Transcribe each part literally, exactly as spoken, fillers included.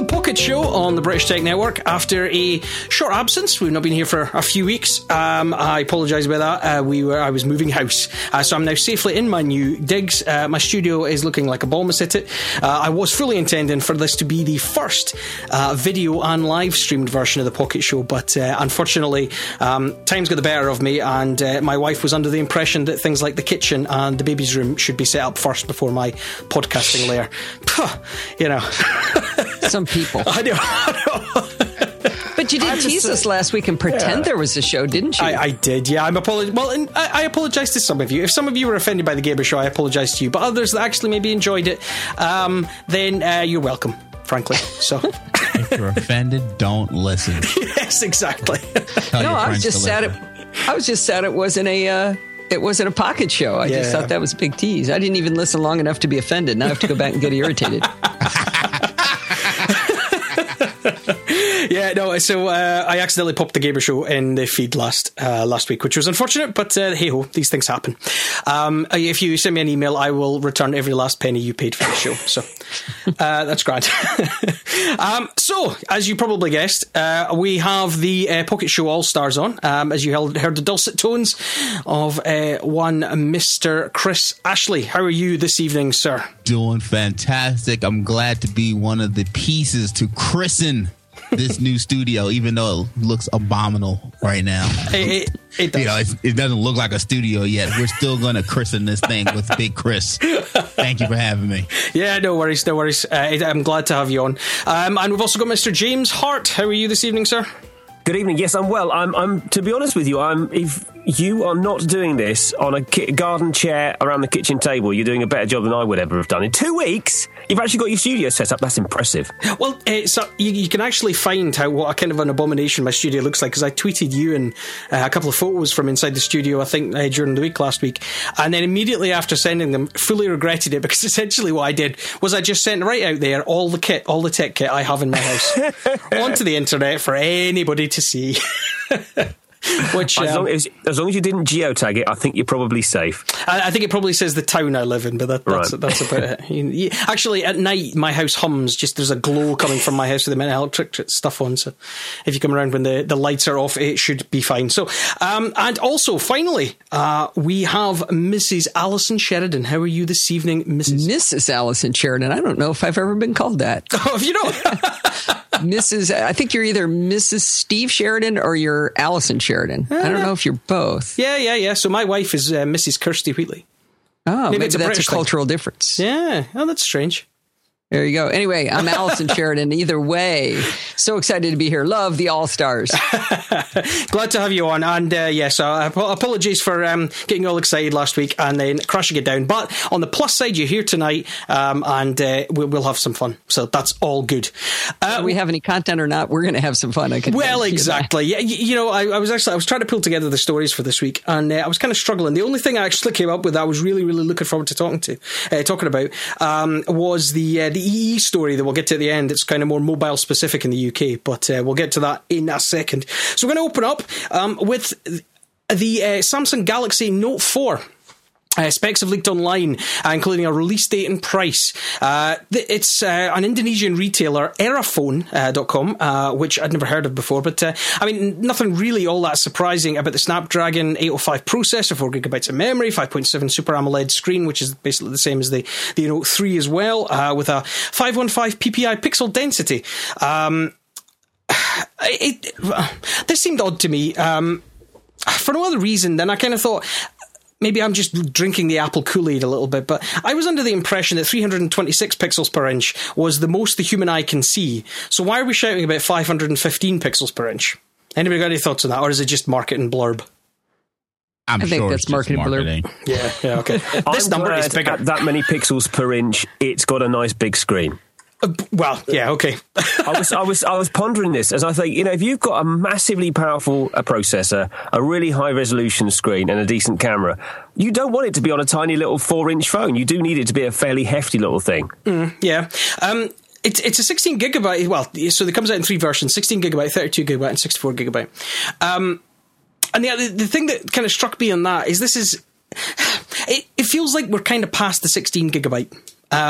Pocket Show on the British Tech Network. After a short absence, we've not been here for a few weeks. Um, I apologise about that. Uh, we were I was moving house, uh, so I'm now safely in my new digs. Uh, my studio is looking like a bomb has hit it. Uh, I was fully intending for this to be the first uh, video and live streamed version of the Pocket Show, but uh, unfortunately, um, time's got the better of me, and uh, my wife was under the impression that things like the kitchen and the baby's room should be set up first before my podcasting layer. You know. Some people. I know. I know. But you did tease us last week and pretend yeah. there was a show, didn't you? I, I did, yeah. I'm apolog- Well, and I, I apologise to some of you. If some of you were offended by the Gamer Show, I apologise to you. But others that actually maybe enjoyed it, um, then uh, you're welcome, frankly. So, if you're offended, don't listen. Yes, exactly. No, I was just sad. It, I was just sad it wasn't a. Uh, It wasn't a pocket show. I yeah. just thought that was a big tease. I didn't even listen long enough to be offended. Now I have to go back and get irritated. Yeah, no, so uh, I accidentally popped the Gamer Show in the feed last uh, last week, which was unfortunate, but uh, hey-ho, these things happen. Um, if you send me an email, I will return every last penny you paid for the show. So uh, that's grand. um, so, as you probably guessed, uh, we have the uh, Pocket Show All-Stars on, um, as you heard the dulcet tones of uh, one Mister Chris Ashley. How are you this evening, sir? Doing fantastic. I'm glad to be one of the pieces to christen this new studio, even though it looks abominable right now. It, it, it, does. You know, it's, it doesn't look like a studio yet. We're still going to christen this thing with Big Chris. Thank you for having me. Yeah, no worries, no worries. Uh, I'm glad to have you on. Um, and we've also got Mister James Hart. How are you this evening, sir? Good evening. Yes, I'm well. I'm. I'm. To be honest with you, I'm. If you are not doing this on a ki- garden chair around the kitchen table, you're doing a better job than I would ever have done. In two weeks, you've actually got your studio set up. That's impressive. Well, uh, so you, you can actually find how what a kind of an abomination my studio looks like, because I tweeted you and uh, a couple of photos from inside the studio, I think, uh, during the week last week, and then immediately after sending them, fully regretted it, because essentially what I did was I just sent right out there all the kit, all the tech kit I have in my house onto the internet for anybody to see. Which, as, um, long as, as long as you didn't geotag it, I think you're probably safe. I, I think it probably says the town I live in, but that, that's, right. that's about it. You, you, actually, at night, my house hums. Just there's a glow coming from my house with the electric stuff on. So if you come around when the, the lights are off, it should be fine. So, um, and also, finally, uh, we have Missus Alison Sheridan. How are you this evening, Missus Missus Alison Sheridan? I don't know if I've ever been called that. Oh, have you not? Missus I think you're either Missus Steve Sheridan or you're Alison Sheridan. Uh, I don't know if you're both. Yeah, yeah, yeah. So my wife is uh, Missus Kirsty Wheatley. Oh, maybe, maybe it's a that's British a cultural thing. Difference. Yeah. Oh, that's strange. There you go. Anyway, I'm Alison Sheridan. Either way, so excited to be here. Love the All-Stars. Glad to have you on. And uh, yes, uh, apologies for um, getting all excited last week and then crashing it down. But on the plus side, you're here tonight, um, and uh, we'll have some fun. So that's all good. Uh, Whether we have any content or not, we're going to have some fun. I can well, exactly. Yeah, you, you know, I, I was actually I was trying to pull together the stories for this week, and uh, I was kind of struggling. The only thing I actually came up with that I was really, really looking forward to talking to, uh, talking about, um, was the uh, the E E story that we'll get to at the end. It's kind of more mobile specific in the U K, but uh, we'll get to that in a second. So we're going to open up um, with the uh, Samsung Galaxy Note four. Uh, specs have leaked online, uh, including a release date and price. Uh, th- it's uh, an Indonesian retailer, Erafone dot com, uh, which I'd never heard of before. But, uh, I mean, nothing really all that surprising about the Snapdragon eight oh five processor, four gigabytes of memory, five point seven Super AMOLED screen, which is basically the same as the, the Note three as well, uh, with a five fifteen P P I pixel density. Um, it, it, this seemed odd to me. Um, for no other reason than I kind of thought... Maybe I'm just drinking the Apple Kool-Aid a little bit, but I was under the impression that three hundred twenty-six pixels per inch was the most the human eye can see. So why are we shouting about five hundred fifteen pixels per inch? Anybody got any thoughts on that, or is it just marketing blurb? I'm I think sure that's it's marketing marketing. blurb. Yeah, yeah, okay. This I'm number is glad bigger. At that many pixels per inch, it's got a nice big screen. Uh, well, yeah, okay. I was, I was, I was pondering this as I think, you know, if you've got a massively powerful uh, processor, a really high resolution screen, and a decent camera, you don't want it to be on a tiny little four-inch phone. You do need it to be a fairly hefty little thing. Mm, yeah. Um, it's it's a sixteen gigabyte. Well, so it comes out in three versions: sixteen gigabyte, thirty-two gigabyte, and sixty-four gigabyte. Um, and the the thing that kind of struck me on that is this is it, it feels like we're kind of past the sixteen gigabyte. Um,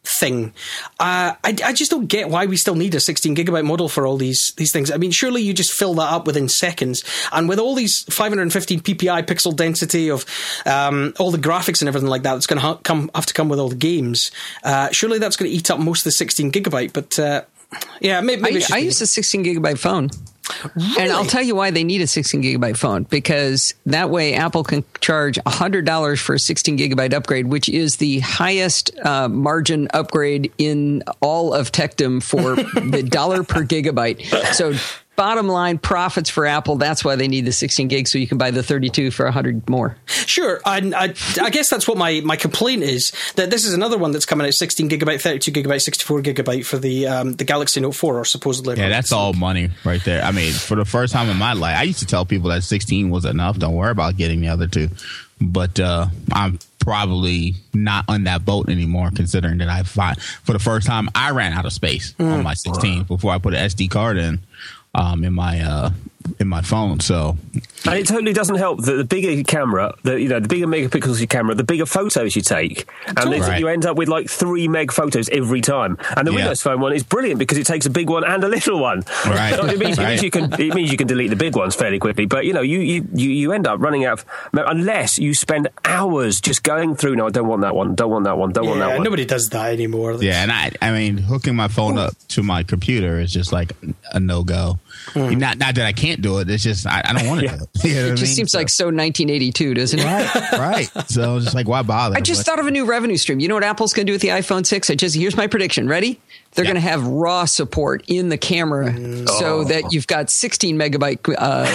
thing. Uh, I, I just don't get why we still need a sixteen gigabyte model for all these these things. I mean, surely you just fill that up within seconds. And with all these five hundred fifteen P P I pixel density of um, all the graphics and everything like that, that's going to ha- come have to come with all the games. Uh, surely that's going to eat up most of the sixteen gigabyte. But uh, yeah, maybe, maybe I, I use a sixteen gigabyte phone. Really? And I'll tell you why they need a sixteen gigabyte phone, because that way Apple can charge one hundred dollars for a sixteen gigabyte upgrade, which is the highest uh, margin upgrade in all of techdom for the dollar per gigabyte. So bottom line, profits for Apple. That's why they need the sixteen gig, so you can buy the thirty-two for one hundred more. Sure. And I, I guess that's what my, my complaint is, that this is another one that's coming out sixteen gigabyte, thirty-two gigabyte, sixty-four gigabyte for the um, the Galaxy Note four, or supposedly. Yeah, that's all money right there. I mean, for the first time in my life, I used to tell people that sixteen was enough. Don't worry about getting the other two. But uh, I'm probably not on that boat anymore, considering that I find for the first time I ran out of space mm. on my sixteen before I put an S D card in. Um, in my uh, in my phone, so and it totally doesn't help that the bigger your camera, the you know the bigger megapixels your camera, the bigger photos you take, and then right. you end up with like three meg photos every time. And the yeah. Windows Phone one is brilliant because it takes a big one and a little one. Right. it, means, right. it means you can it means you can delete the big ones fairly quickly. But you know you you, you end up running out of, unless you spend hours just going through. No, I don't want that one. Don't want that one. Don't yeah, want that one. Nobody does that anymore. That's... Yeah, and I I mean hooking my phone up to my computer is just like a no go. Mm. Not not that I can't do it. It's just I, I don't want to yeah. do it. You know it just I mean? seems so. like so nineteen eighty-two, doesn't it? Right, right. So just like, why bother? I just but, thought of a new revenue stream. You know what Apple's going to do with the iPhone six? I just here's my prediction. Ready? They're yeah. going to have RAW support in the camera mm. so oh. that you've got sixteen megabyte uh,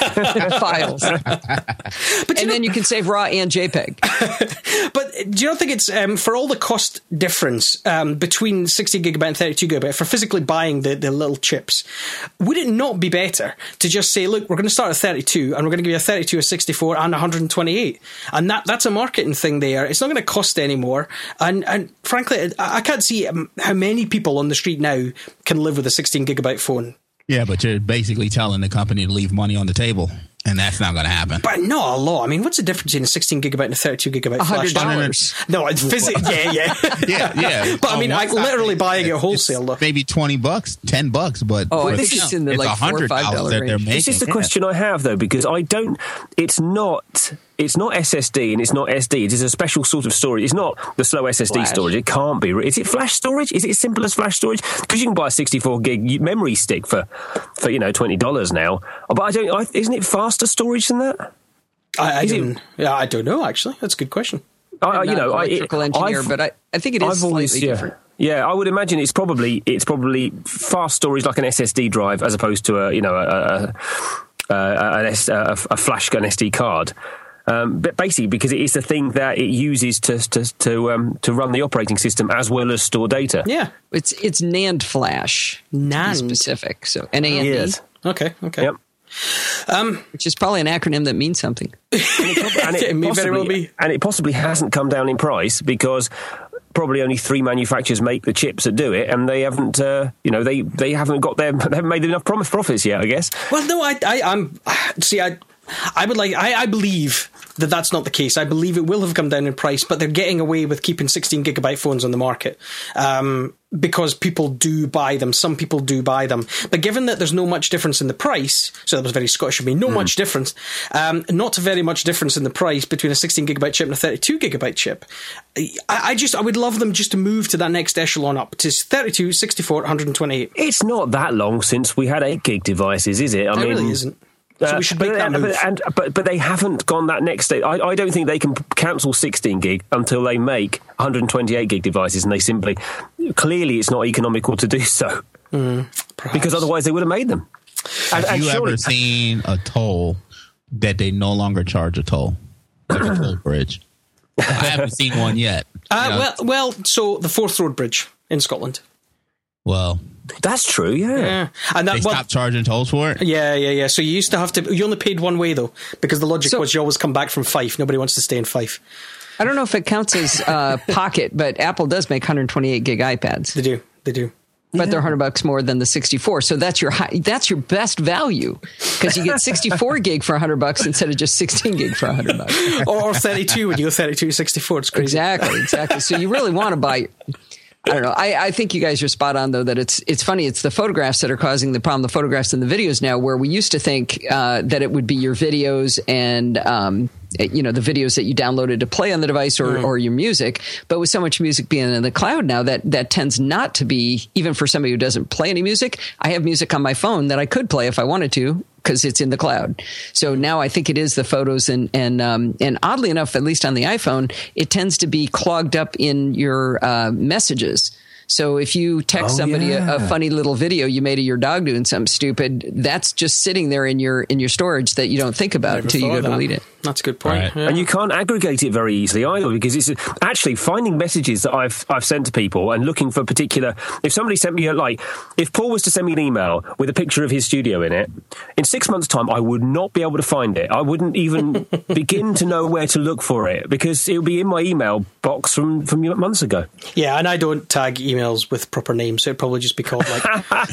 files. But and know, then you can save RAW and JPEG. But do you not think it's, um, for all the cost difference um, between sixteen gigabyte and thirty-two gigabyte for physically buying the, the little chips, would it not be better to just say, look, we're going to start at thirty-two and we're going to give you a thirty-two, a sixty-four and one hundred twenty-eight? And that that's a marketing thing there. It's not going to cost any more. And, and frankly, I, I can't see how many people on the street now can live with a sixteen gigabyte phone. Yeah, but you're basically telling the company to leave money on the table, and that's not going to happen. But not a lot. I mean, what's the difference between a sixteen gigabyte and a thirty-two gigabyte flash? one hundred dollars. No, it's physically, yeah, yeah. yeah, yeah. But I mean, oh, like literally buying it wholesale, though. Maybe twenty bucks, ten bucks, but oh, this is in the like four or five dollar range. This is the question I have, though, because I don't, it's not... It's not S S D and it's not S D. It is a special sort of storage. It's not the slow S S D flash. storage. It can't be. Is it flash storage? Is it as simple as flash storage? Because you can buy a sixty-four gig memory stick for, for you know, twenty dollars now. But I don't. I, isn't it faster storage than that? I, I didn't. Yeah, I don't know. Actually, that's a good question. I, you know, electrical I, engineer, I've, but I, I think it is I've slightly always, yeah. different. Yeah, I would imagine it's probably it's probably fast storage like an S S D drive as opposed to a you know a a, a, a, a, a flash an S D card. Um, but basically, because it is the thing that it uses to to to, um, to run the operating system as well as store data. Yeah, it's it's NAND flash, NAND specific. So N A N D. Yes. Okay. Okay. Yep. Um, Which is probably an acronym that means something. And it, and, it it possibly, very well be. and it possibly hasn't come down in price because probably only three manufacturers make the chips that do it, and they haven't, uh, you know, they, they haven't got their, they haven't made enough promise profits yet, I guess. Well, no, I, I, I'm see, I. I would like. I, I believe that that's not the case. I believe it will have come down in price, but they're getting away with keeping sixteen gigabyte phones on the market um, because people do buy them. Some people do buy them, but given that there's no much difference in the price, so that was very Scottish of me. No mm. much difference, um, not very much difference in the price between a sixteen gigabyte chip and a thirty-two gigabyte chip. I, I just, I would love them just to move to that next echelon up to thirty-two, sixty-four, one hundred twenty-eight. It's not that long since we had eight gig devices, is it? I it mean, really isn't. So we should make uh, that move. But, and, but, but they haven't gone that next stage. I, I don't think they can cancel sixteen gig until they make one hundred twenty-eight gig devices, and they simply, clearly it's not economical to do so. Mm, because otherwise they would have made them. Have and, you and surely, ever seen a toll that they no longer charge a toll? Like a toll bridge. I haven't seen one yet. Uh, you know, well, well, so the Forth Road Bridge in Scotland. Well... That's true, yeah. yeah. And that, they well, stopped charging tolls for it? Yeah, yeah, yeah. So you used to have to... You only paid one way, though, because the logic so, was you always come back from Fife. Nobody wants to stay in Fife. I don't know if it counts as uh, pocket, but Apple does make one hundred twenty-eight gig iPads. They do. They do. But yeah. they're one hundred bucks more than the sixty-four. So that's your high, that's your best value because you get sixty-four gig for one hundred bucks instead of just sixteen gig for one hundred bucks. or, or thirty-two when you go thirty-two, sixty-four. It's crazy. Exactly, exactly. So you really want to buy... I don't know. I, I think you guys are spot on, though, that it's it's funny. It's the photographs that are causing the problem, the photographs and the videos now, where we used to think uh, that it would be your videos and, um, you know, the videos that you downloaded to play on the device or, mm. or your music. But with so much music being in the cloud now, that, that tends not to be, even for somebody who doesn't play any music. I have music on my phone that I could play if I wanted to, because it's in the cloud. So now I think it is the photos, and and um, and oddly enough, at least on the iPhone, it tends to be clogged up in your uh, messages. So if you text oh, somebody yeah. a, a funny little video you made of your dog doing something stupid, that's just sitting there in your in your storage that you don't think about Never until you go to delete it. That's a good point. Right. Yeah. And you can't aggregate it very easily either, because it's actually finding messages that I've I've sent to people and looking for particular. If somebody sent me a, like, if Paul was to send me an email with a picture of his studio in it, in six months' time, I would not be able to find it. I wouldn't even begin to know where to look for it, because it would be in my email box from, from months ago. Yeah, and I don't tag emails with proper names, so it'd probably just be called like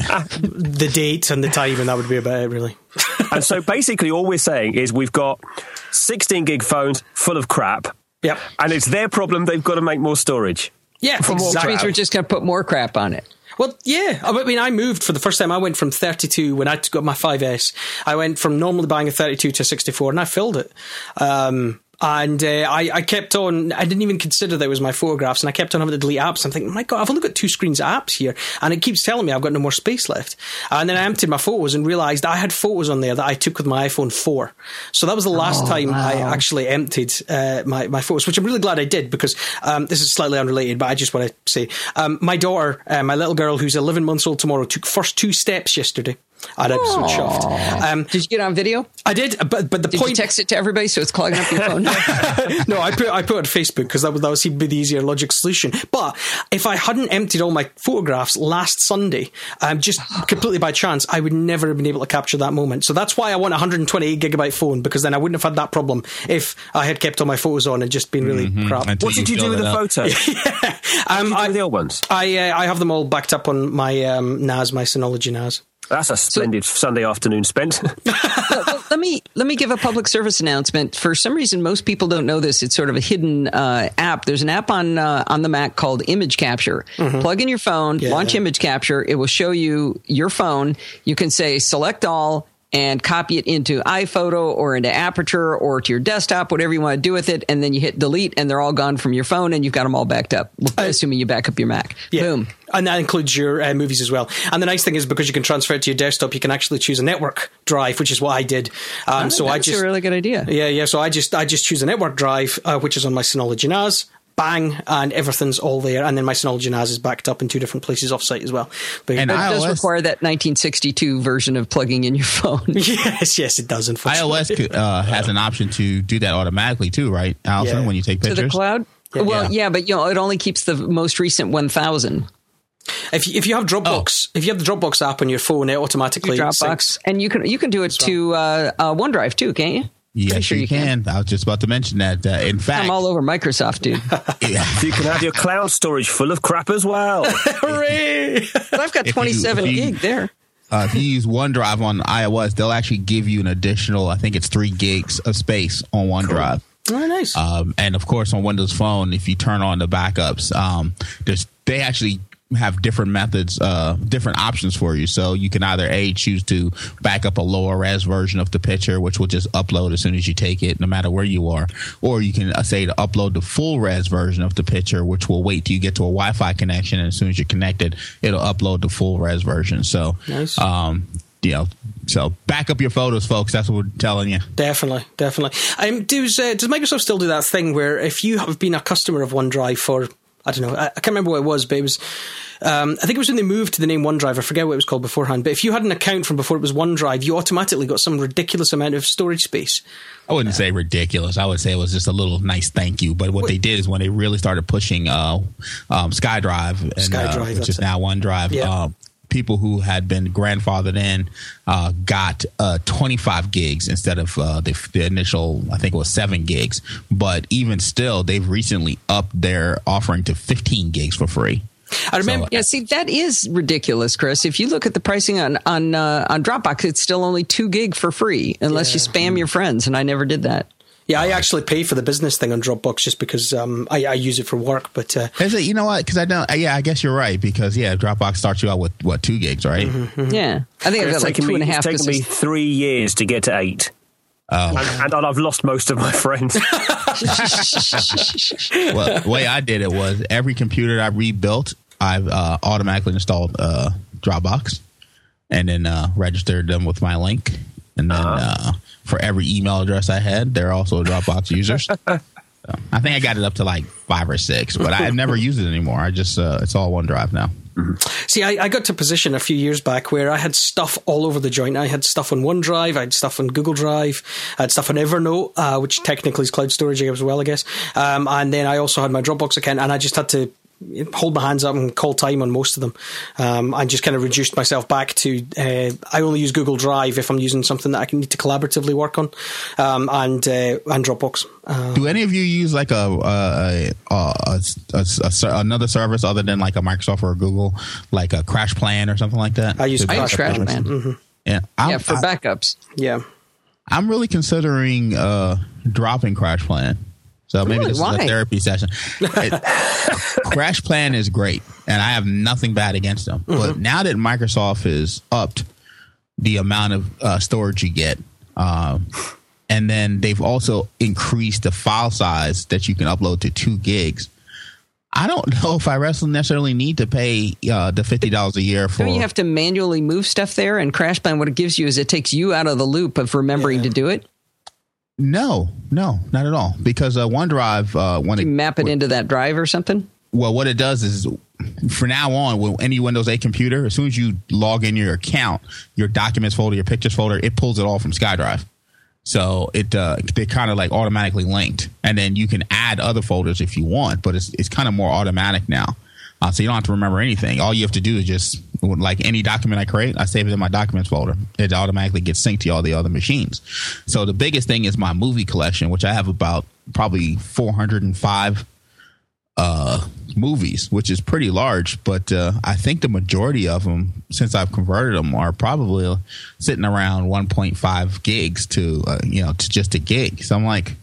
the date and the time, and that would be about it, really. And so basically all we're saying is we've got sixteen gig phones full of crap. Yep. And it's their problem. They've got to make more storage. Yeah, From exactly. Which means we're just going to put more crap on it. Well, yeah. I mean, I moved for the first time. I went from thirty-two when I got my five S. I went from normally buying a thirty-two to sixty-four, and I filled it. Um, And uh, I, I kept on, I didn't even consider that it was my photographs, and I kept on having to delete apps. I'm thinking, my God, I've only got two screens of apps here, and it keeps telling me I've got no more space left. And then I emptied my photos and realised I had photos on there that I took with my iPhone four. So that was the last oh, time wow. I actually emptied uh, my, my photos, which I'm really glad I did, because um, this is slightly unrelated, but I just want to say, um, my daughter, uh, my little girl, who's eleven months old tomorrow, took first two steps yesterday. I'm absolutely chuffed. Um, did you get on video? I did, but but the did point. Did you text it to everybody so it's clogging up your phone? No, I put I put it on Facebook because that was that seemed to be the easier logic solution. But if I hadn't emptied all my photographs last Sunday, um, just completely by chance, I would never have been able to capture that moment. So that's why I want a one hundred twenty-eight gigabyte phone, because then I wouldn't have had that problem if I had kept all my photos on and just been really mm-hmm. crap. Until what did you do with the photos? yeah. um, what did you do I, with the old ones? I uh, I have them all backed up on my um, N A S, my Synology N A S. That's a splendid so, Sunday afternoon spent. well, let me let me give a public service announcement. For some reason, most people don't know this. It's sort of a hidden uh, app. There's an app on uh, on the Mac called Image Capture. Mm-hmm. Plug in your phone, yeah, launch yeah. Image Capture. It will show you your phone. You can say select all and copy it into iPhoto or into Aperture or to your desktop, whatever you want to do with it, and then you hit delete, and they're all gone from your phone, and you've got them all backed up, uh, assuming you back up your Mac. Yeah. Boom. And that includes your uh, movies as well. And the nice thing is, because you can transfer it to your desktop, you can actually choose a network drive, which is what I did. Um, oh, so that's I just, a really good idea. Yeah, yeah. So I just I just choose a network drive, uh, which is on my Synology N A S. Bang, and everything's all there, and then my Synology N A S is backed up in two different places offsite as well. But and it iOS does require that nineteen sixty-two version of plugging in your phone. Yes, yes, it does. Unfortunately, iOS could, uh, has an option to do that automatically too, right, Allison? Yeah. When you take pictures to the cloud. Yeah. Well, yeah. yeah, but you know, it only keeps the most recent one thousand. If you, if you have Dropbox, oh. if you have the Dropbox app on your phone, it automatically your Dropbox, syncs. And you can you can do it well. to uh, uh, OneDrive too, can't you? Yes, sure you, you can. can. I was just about to mention that. Uh, in fact, I'm all over Microsoft, dude. Yeah. You can have your cloud storage full of crap as well. Hooray! But I've got twenty-seven you, you, gig there. Uh, if you use OneDrive on iOS, they'll actually give you an additional, I think it's three gigs of space on OneDrive. Cool. Oh, nice. Um, and of course, on Windows Phone, if you turn on the backups, um, there's they actually have different methods, uh, different options for you. So you can either A, choose to back up a lower res version of the picture, which will just upload as soon as you take it, no matter where you are. Or you can uh, say to upload the full res version of the picture, which will wait till you get to a Wi-Fi connection. And as soon as you're connected, it'll upload the full res version. So, nice. um, you know, so back up your photos, folks. That's what we're telling you. Definitely, definitely. Um, does, uh, does Microsoft still do that thing where if you have been a customer of OneDrive for, I don't know, I, I can't remember what it was, but it was, um, I think it was when they moved to the name OneDrive. I forget what it was called beforehand. But if you had an account from before it was OneDrive, you automatically got some ridiculous amount of storage space. I wouldn't say ridiculous. I would say it was just a little nice thank you. But what Wait. they did is when they really started pushing uh, um, SkyDrive, and, SkyDrive uh, which is it. now OneDrive, yeah. uh, people who had been grandfathered in uh, got uh, twenty-five gigs instead of uh, the, the initial, I think it was seven gigs. But even still, they've recently upped their offering to fifteen gigs for free. I remember. So, yeah, see, that is ridiculous, Chris. If you look at the pricing on on uh, on Dropbox, it's still only two gig for free, unless yeah. you spam your friends, and I never did that. Yeah, I actually pay for the business thing on Dropbox just because um, I, I use it for work. But uh, is it, you know what? Because I don't. Yeah, I guess you're right. Because yeah, Dropbox starts you out with what two gigs, right? Mm-hmm, mm-hmm. Yeah, I think I've got like two me, and a half. It's taken me three years to get to eight. Oh. And, and I've lost most of my friends. Well, the way I did it was every computer I rebuilt, I've uh, automatically installed uh, Dropbox, and then uh, registered them with my link, and then. Uh-huh. Uh, For every email address I had, they're also Dropbox users. So I think I got it up to like five or six, but I've never used it anymore. I just uh, it's all OneDrive now. Mm-hmm. See, I, I got to a position a few years back where I had stuff all over the joint. I had stuff on OneDrive, I had stuff on Google Drive, I had stuff on Evernote, uh, which technically is cloud storage as well, I guess. Um, and then I also had my Dropbox account, and I just had to hold my hands up and call time on most of them. Um, I just kind of reduced myself back to uh, I only use Google Drive if I'm using something that I can need to collaboratively work on, um, and uh, and Dropbox. Uh, Do any of you use like a, a, a, a, a, a another service other than like a Microsoft or a Google, like a CrashPlan or something like that? I use I use CrashPlan. Mm-hmm. Yeah, I'm, yeah, for I, backups. Yeah, I'm really considering uh, dropping CrashPlan. So maybe really? this Why? is a therapy session. It, CrashPlan is great, and I have nothing bad against them. Mm-hmm. But now that Microsoft has upped the amount of uh, storage you get, um, and then they've also increased the file size that you can upload to two gigs, I don't know if I necessarily need to pay uh, the fifty dollars a year for. Don't you have to manually move stuff there? And CrashPlan, what it gives you is it takes you out of the loop of remembering yeah. to do it. No, no, not at all. Because uh, OneDrive, uh, when you it map it when, into that drive or something. Well, what it does is, for now on, with any Windows eight computer, as soon as you log in your account, your documents folder, your pictures folder, it pulls it all from SkyDrive. So it uh, they're kind of like automatically linked, and then you can add other folders if you want, but it's it's kind of more automatic now. Uh, so you don't have to remember anything. All you have to do is just, like any document I create, I save it in my documents folder. It automatically gets synced to all the other machines. So the biggest thing is my movie collection, which I have about probably four hundred five uh, movies, which is pretty large. But uh, I think the majority of them, since I've converted them, are probably sitting around one point five gigs to, uh, you know, to just a gig. So I'm like,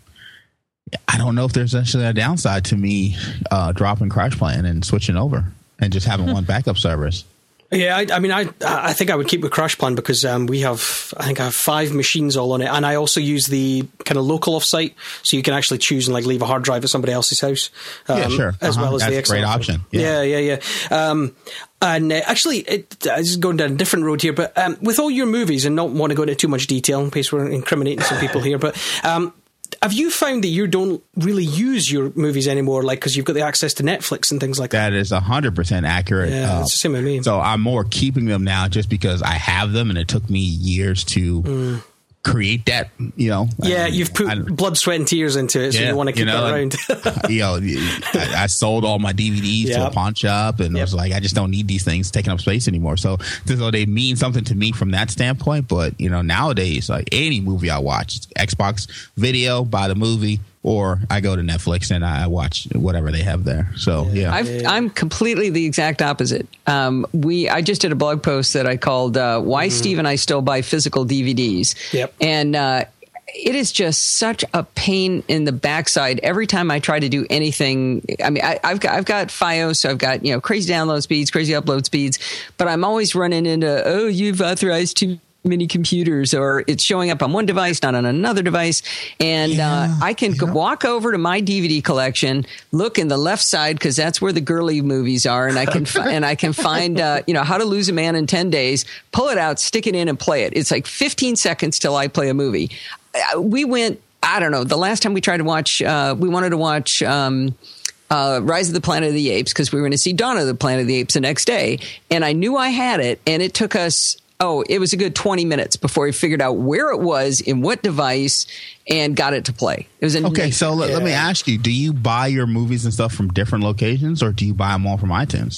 I don't know if there's actually a downside to me uh, dropping CrashPlan and switching over and just having one backup service. Yeah, I, I mean, I I think I would keep with CrashPlan because um, we have, I think I have five machines all on it, and I also use the kind of local offsite, so you can actually choose and like leave a hard drive at somebody else's house. Um, yeah, sure. As uh-huh. well as That's the a great option. Yeah, yeah, yeah. yeah. Um, and uh, actually, it, this is going down a different road here, but um, with all your movies, and not want to go into too much detail in case we're incriminating some people here, but um, have you found that you don't really use your movies anymore, like because you've got the access to Netflix and things like that? That is one hundred percent accurate. Yeah, uh, it's the same with me. So I'm more keeping them now just because I have them, and it took me years to mm. create that, you know. Yeah, I, you've put I, blood, sweat, and tears into it, so yeah, you want to keep you know, it around. you know, I, I sold all my D V Ds yep. to a pawn shop, and yep. was like, I just don't need these things taking up space anymore. So, so they mean something to me from that standpoint. But, you know, nowadays, like any movie I watch, Xbox video, buy the movie, or I go to Netflix and I watch whatever they have there. So, yeah. I've, I'm completely the exact opposite. Um, we I just did a blog post that I called uh, Why mm-hmm. Steve and I Still Buy Physical D V Ds. Yep. And uh, it is just such a pain in the backside every time I try to do anything. I mean, I, I've got I've got FiOS, so I've got, you know, crazy download speeds, crazy upload speeds, but I'm always running into, oh, you've authorized too many computers, or it's showing up on one device, not on another device. And yeah, uh, I can yeah. walk over to my D V D collection, look in the left side, because that's where the girly movies are. And I can, fi- and I can find, uh, you know, How to Lose a Man in ten days, pull it out, stick it in and play it. It's like fifteen seconds till I play a movie. Uh, we went, I don't know, the last time we tried to watch, uh, we wanted to watch, um, Uh, Rise of the Planet of the Apes, because we were going to see Dawn of the Planet of the Apes the next day. And I knew I had it, and it took us, oh, it was a good twenty minutes before we figured out where it was, in what device, and got it to play. It was a okay. nice, So let, yeah. let me ask you: do you buy your movies and stuff from different locations, or do you buy them all from iTunes?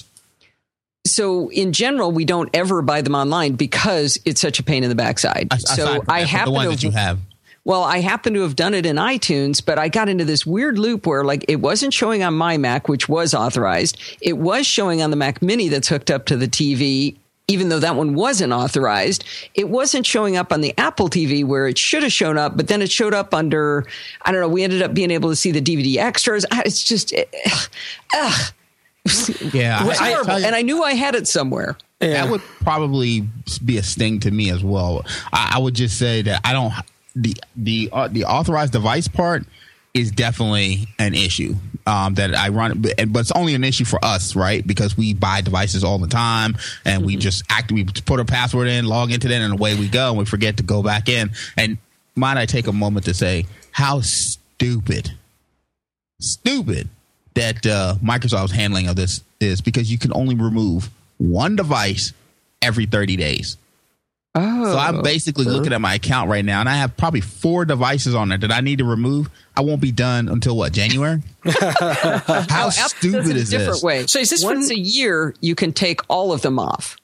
So in general, we don't ever buy them online because it's such a pain in the backside. I, so I that, happen the ones to that you have. Well, I happen to have done it in iTunes, but I got into this weird loop where, like, it wasn't showing on my Mac, which was authorized. It was showing on the Mac Mini that's hooked up to the T V. even though that one wasn't authorized, it wasn't showing up on the Apple T V where it should have shown up, but then it showed up under, I don't know, we ended up being able to see the D V D extras. It's just, ugh. ugh. Yeah. It was I, horrible. I And I knew I had it somewhere. Yeah. That would probably be a sting to me as well. I, I would just say that I don't, the, the, uh, the authorized device part is definitely an issue um, that I run, but, but it's only an issue for us, right? Because we buy devices all the time, and mm-hmm. we just act, we put a password in, log into that, and away we go, and we forget to go back in. And might I take a moment to say how stupid, stupid that uh, Microsoft's handling of this is, because you can only remove one device every thirty days. Oh, so I'm basically looking at my account right now, and I have probably four devices on there that I need to remove. I won't be done until what, January? How no, stupid is a different this? Way. So is this once for... a year you can take all of them off?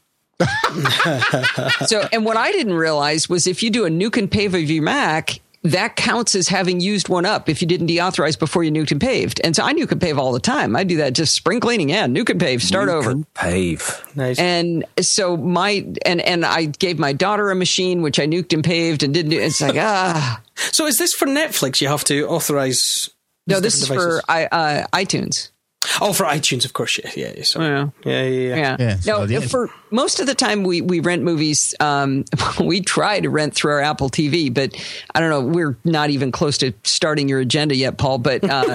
So, and what I didn't realize was if you do a nuke and pave of your Mac, that counts as having used one up if you didn't deauthorize before you nuked and paved. And so I nuke and pave all the time. I do that, just spring cleaning. Yeah, nuke and pave, start nuke over. And pave. Nice. And so my, and, and I gave my daughter a machine, which I nuked and paved and didn't do. It's like, ah. So is this for Netflix? You have to authorize? No, this is devices? for I, uh, iTunes. Oh, for iTunes, of course. Yeah, yeah, yeah. Sorry. Yeah. Yeah, yeah, yeah. Yeah. Yeah, so, no, yeah. for most of the time we, we rent movies. Um, we try to rent through our Apple T V, but I don't know. We're not even close to starting your agenda yet, Paul. But uh,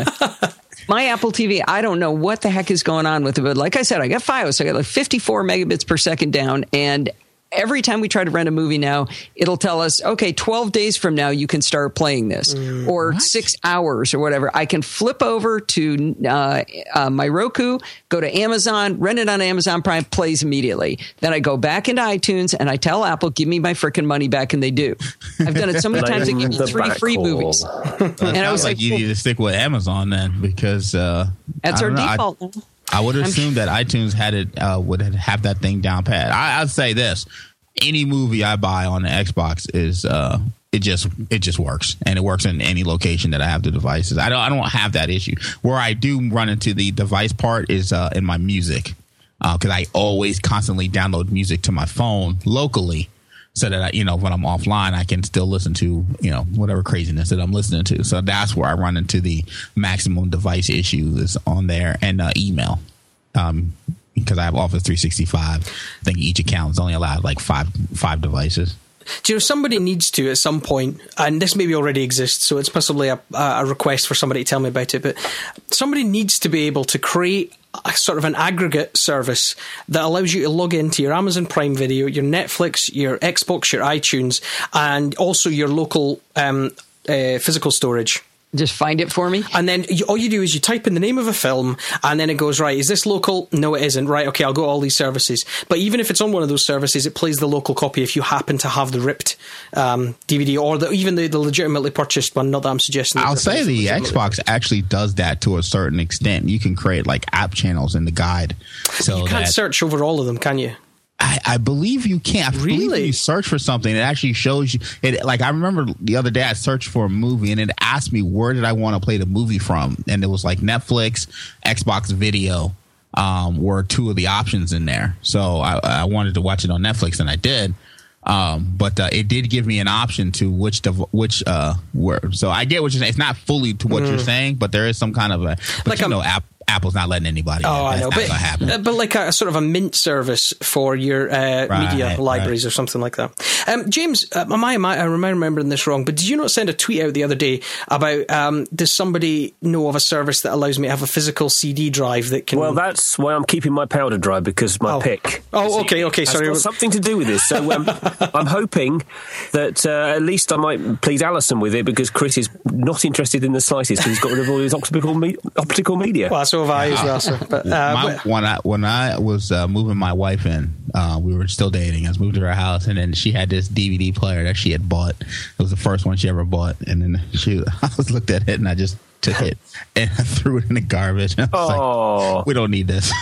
my Apple T V, I don't know what the heck is going on with it. But like I said, I got Fios. I got like fifty-four megabits per second down, and every time we try to rent a movie now, it'll tell us, okay, twelve days from now, you can start playing this, mm, or what? six hours or whatever. I can flip over to uh, uh, my Roku, go to Amazon, rent it on Amazon Prime, plays immediately. Then I go back into iTunes and I tell Apple, give me my freaking money back, and they do. I've done it so many times, they give me three free hall. movies. And I was like, like you well, need to stick with Amazon then, because uh, that's our know, default I, now. I would assume that iTunes had it uh, would have that thing down pat. I, I'd say this: any movie I buy on the Xbox is uh, it just it just works, and it works in any location that I have the devices. I don't I don't have that issue. Where I do run into the device part is uh, in my music, because uh, I always constantly download music to my phone locally, so that I, you know, when I'm offline, I can still listen to, you know, whatever craziness that I'm listening to. So that's where I run into the maximum device issue is on there, and uh, email. Um, because I have Office three sixty-five. I think each account is only allowed like five five devices. Do you know, somebody needs to at some point, and this maybe already exists, so it's possibly a, a request for somebody to tell me about it, but somebody needs to be able to create a sort of an aggregate service that allows you to log into your Amazon Prime Video, your Netflix, your Xbox, your iTunes, and also your local um, uh, physical storage. Just find it for me. And then you, all you do is you type in the name of a film, and then it goes, right, is this local? No, it isn't. Right, okay, I'll go to all these services. But even if it's on one of those services, it plays the local copy if you happen to have the ripped um, D V D, or the, even the, the legitimately purchased one. Not that I'm suggesting. I'll say the Xbox actually does that to a certain extent. You can create like app channels in the guide. So you can't that, search over all of them, can you? I, I believe you can't. I really? believe when you search for something, it actually shows you. It like I remember the other day I searched for a movie, and it asked me where did I want to play the movie from, and it was like Netflix, Xbox Video um, were two of the options in there. So I, I wanted to watch it on Netflix, and I did. Um, but uh, it did give me an option to which dev- which uh where. So I get what you're saying. It's not fully to what mm. you're saying, but there is some kind of a. But like you a, know, app. Apple's not letting anybody. Oh, in. I know, but, uh, but like a, a sort of a mint service for your uh, right, media libraries right. or something like that. Um, James, uh, am I, am I, am I remembering this wrong? But did you not send a tweet out the other day about um, does somebody know of a service that allows me to have a physical C D drive that can? Well, that's why I'm keeping my powder dry, because my oh. pick. Oh, okay, okay, has sorry. Got something to do with this. So um, I'm hoping that uh, at least I might please Alison with it, because Chris is not interested in the slightest because he's got rid of all his optical me- optical media. Well, so have I as well. So. But, uh, my, when I when I was uh, moving my wife in, uh, we were still dating. I was moving to her house, and then she had this D V D player that she had bought. It was the first one she ever bought, and then she I was looked at it, and I just took it and I threw it in the garbage. I was oh, like, we don't need this.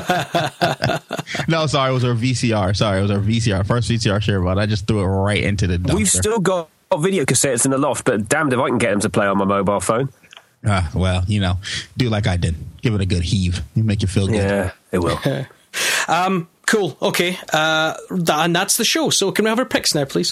No, sorry, it was our V C R. Sorry, it was our V C R, first V C R she ever bought. I just threw it right into the dumpster. We've still got video cassettes in the loft, but damned if I can get them to play on my mobile phone. Uh, well, you know, do like I did. Give it a good heave. You make you feel good. Yeah, it will. um, Cool. Okay. Uh, that, and that's the show. So can we have our picks now, please?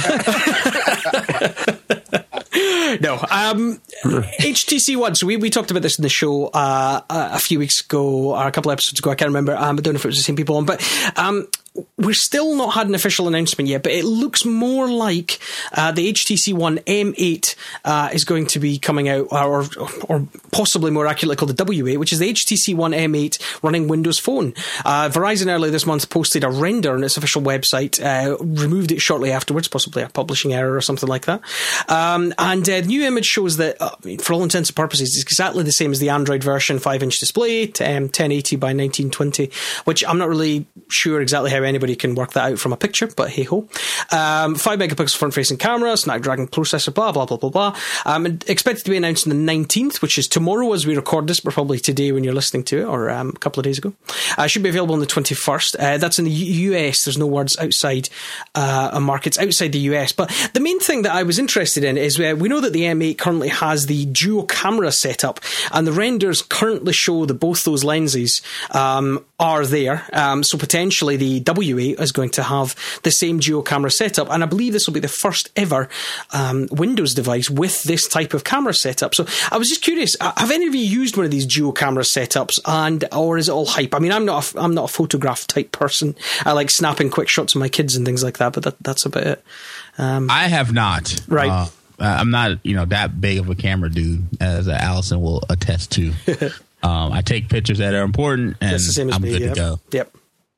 No. Um, H T C One. So we, we talked about this in the show uh, a few weeks ago, or a couple of episodes ago. I can't remember. Um, I don't know if it was the same people on, but um, we're still not had an official announcement yet, but it looks more like uh, the H T C One M eight uh, is going to be coming out, or or possibly more accurately called the W eight, which is the H T C One M eight running Windows Phone. Uh, Verizon earlier this month posted a render on its official website, uh, removed it shortly afterwards, possibly a publishing error or something like that. Um, and uh, the new image shows that, uh, for all intents and purposes, it's exactly the same as the Android version, five inch display, um, ten eighty by nineteen twenty, which I'm not really sure exactly how anybody can work that out from a picture, but hey ho. Um, five megapixel front facing camera, Snapdragon processor, blah, blah, blah, blah, blah. Um, expected to be announced on the nineteenth, which is tomorrow as we record this, but probably today when you're listening to it, or um, a couple of days ago. Uh, should be available on the twenty-first. Uh, that's in the U S. There's no words outside uh, markets outside the U S. But the main thing that I was interested in is uh, we know that the M eight currently has the dual camera setup, and the renders currently show that both those lenses um, are there. Um, so potentially the W eight is going to have the same dual camera setup, and I believe this will be the first ever um, Windows device with this type of camera setup. So I was just curious, have any of you used one of these dual camera setups, and or is it all hype? I mean, I'm not a, I'm not a photograph type person. I like snapping quick shots of my kids and things like that, but that, that's about it. Um, I have not. Right. Uh, I'm not, you know, that big of a camera dude, as uh, Allison will attest to. um, I take pictures that are important, and that's the same as I'm me, good yep. to go. Yep.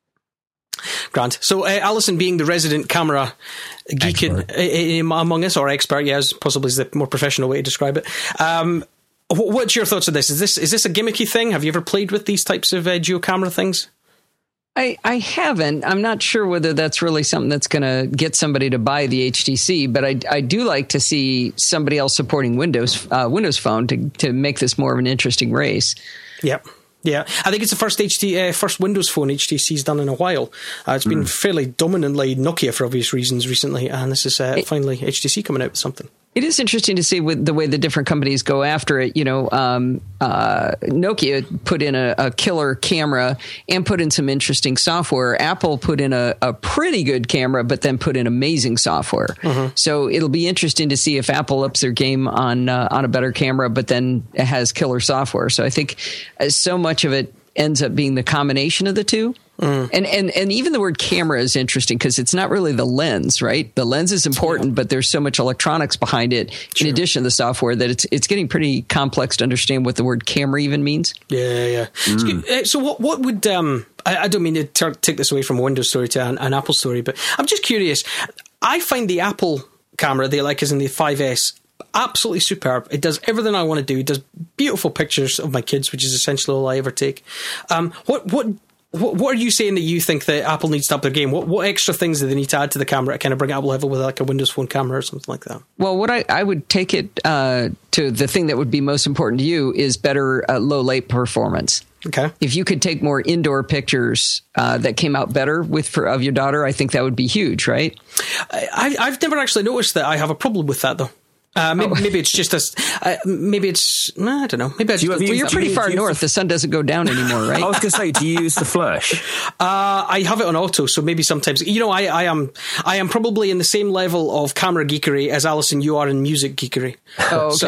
Grant. So, uh, Alison being the resident camera geek in, in, among us, or expert, yeah, possibly is the more professional way to describe it. Um, what's your thoughts on this? Is this is this a gimmicky thing? Have you ever played with these types of uh, dual camera things? I, I haven't. I'm not sure whether that's really something that's going to get somebody to buy the H T C, but I, I do like to see somebody else supporting Windows uh, Windows Phone to to make this more of an interesting race. Yep. Yeah, I think it's the first H T, uh, first Windows Phone H T C's done in a while. Uh, it's been mm. fairly dominantly Nokia for obvious reasons recently, and this is uh, it, finally H T C coming out with something. It is interesting to see with the way the different companies go after it. You know, um, uh, Nokia put in a, a killer camera and put in some interesting software. Apple put in a, a pretty good camera, but then put in amazing software. Mm-hmm. So it'll be interesting to see if Apple ups their game on uh, on a better camera, but then it has killer software. So I think so much of it ends up being the combination of the two. Mm. And, and and even the word camera is interesting because it's not really the lens, right? The lens is important, yeah. but there's so much electronics behind it, sure. in addition to the software, that it's it's getting pretty complex to understand what the word camera even means. Yeah, yeah. Mm. So what what would um I, I don't mean to t- take this away from a Windows story to an, an Apple story, but I'm just curious. I find the Apple camera, they like, is in the five S. Absolutely superb. It does everything I want to do. It does beautiful pictures of my kids, which is essentially all I ever take. Um, what what what what are you saying that you think that Apple needs to up their game? What what extra things do they need to add to the camera to kind of bring it up level with like a Windows Phone camera or something like that? Well, what I, I would take it uh, to the thing that would be most important to you is better uh, low light performance. Okay. If you could take more indoor pictures uh, that came out better with for, of your daughter, I think that would be huge, right? I, I've never actually noticed that I have a problem with that though. Uh, maybe, oh. maybe it's just a. Uh, maybe it's. I don't know. Maybe I just, you, well, you're pretty far north. The sun doesn't go down anymore, right? I was going to say, do you use the flash? Uh, I have it on auto, so maybe sometimes. You know, I, I am. I am probably in the same level of camera geekery as Alison. You are in music geekery. Oh, okay. So,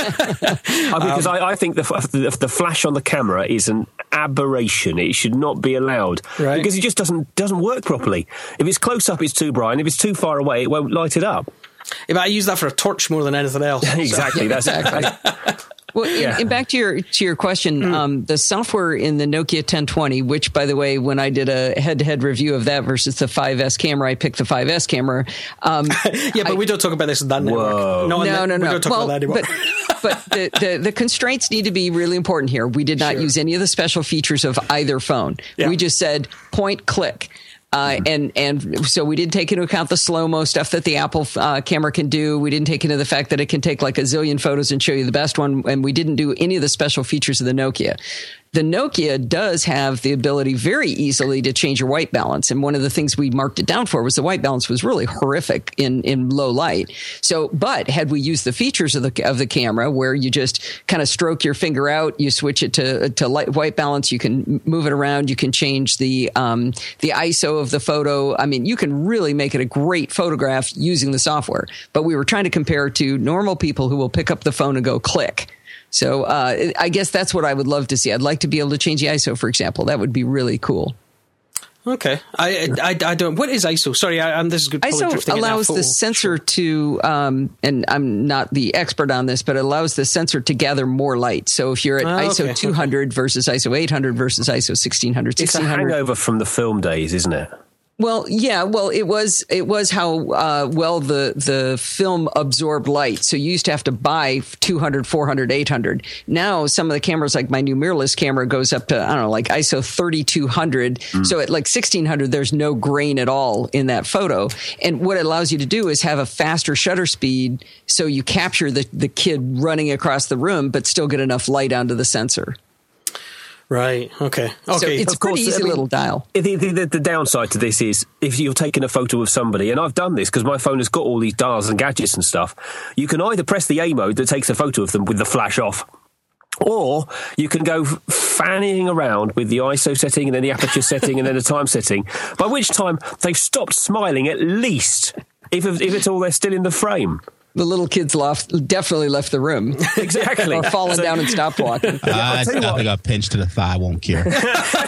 uh, because um, I, I think the, the the flash on the camera is an aberration. It should not be allowed, right? Because it just doesn't doesn't work properly. If it's close up, it's too bright. And if it's too far away, it won't light it up. Yeah, but I use that for a torch more than anything else. Exactly. So. That's exactly. Well, yeah. and back to your to your question, mm. um, the software in the Nokia ten twenty, which, by the way, when I did a head-to-head review of that versus the five S camera, I picked the five S camera. Um, yeah, but I, we don't talk about this in that network. No, no, no, no. We don't talk well, about that anymore. But, but the, the, the constraints need to be really important here. We did not sure. use any of the special features of either phone. Yeah. We just said point, click. Uh, and, and so we didn't take into account the slow-mo stuff that the Apple uh, camera can do. We didn't take into the fact that it can take like a zillion photos and show you the best one. And we didn't do any of the special features of the Nokia. the Nokia does have the ability very easily to change your white balance. And one of the things we marked it down for was the white balance was really horrific in, in low light. So, but had we used the features of the, of the camera where you just kind of stroke your finger out, you switch it to, to light, white balance, you can move it around, you can change the, um, the I S O of the photo. I mean, you can really make it a great photograph using the software. But we were trying to compare to normal people who will pick up the phone and go click. So uh, I guess that's what I would love to see. I'd like to be able to change the I S O, for example. That would be really cool. Okay. I I, I don't. What is I S O? Sorry, I, I'm, this is good. I S O allows the sensor to, um, and I'm not the expert on this, but it allows the sensor to gather more light. So if you're at oh, I S O okay. two hundred versus I S O eight hundred versus I S O sixteen hundred, It's a hangover from the film days, isn't it? Well, yeah, well, it was it was how uh, well the the film absorbed light. So you used to have to buy two hundred, four hundred, eight hundred. Now, some of the cameras, like my new mirrorless camera, goes up to, I don't know, like I S O thirty-two hundred. Mm. So at like sixteen hundred, there's no grain at all in that photo. And what it allows you to do is have a faster shutter speed so you capture the, the kid running across the room, but still get enough light onto the sensor. Right. Okay. Okay. So it's a pretty easy I mean, little dial. The, the, the downside to this is if you're taking a photo of somebody, and I've done this because my phone has got all these dials and gadgets and stuff, you can either press the A mode that takes a photo of them with the flash off, or you can go fanning around with the I S O setting and then the aperture setting and then the time setting, by which time they've stopped smiling at least, if, if at all they're still in the frame. The little kids left, definitely left the room. Exactly. Or fallen so, down and stopped walking. Uh, I definitely got pinched to the thigh. I won't care. the,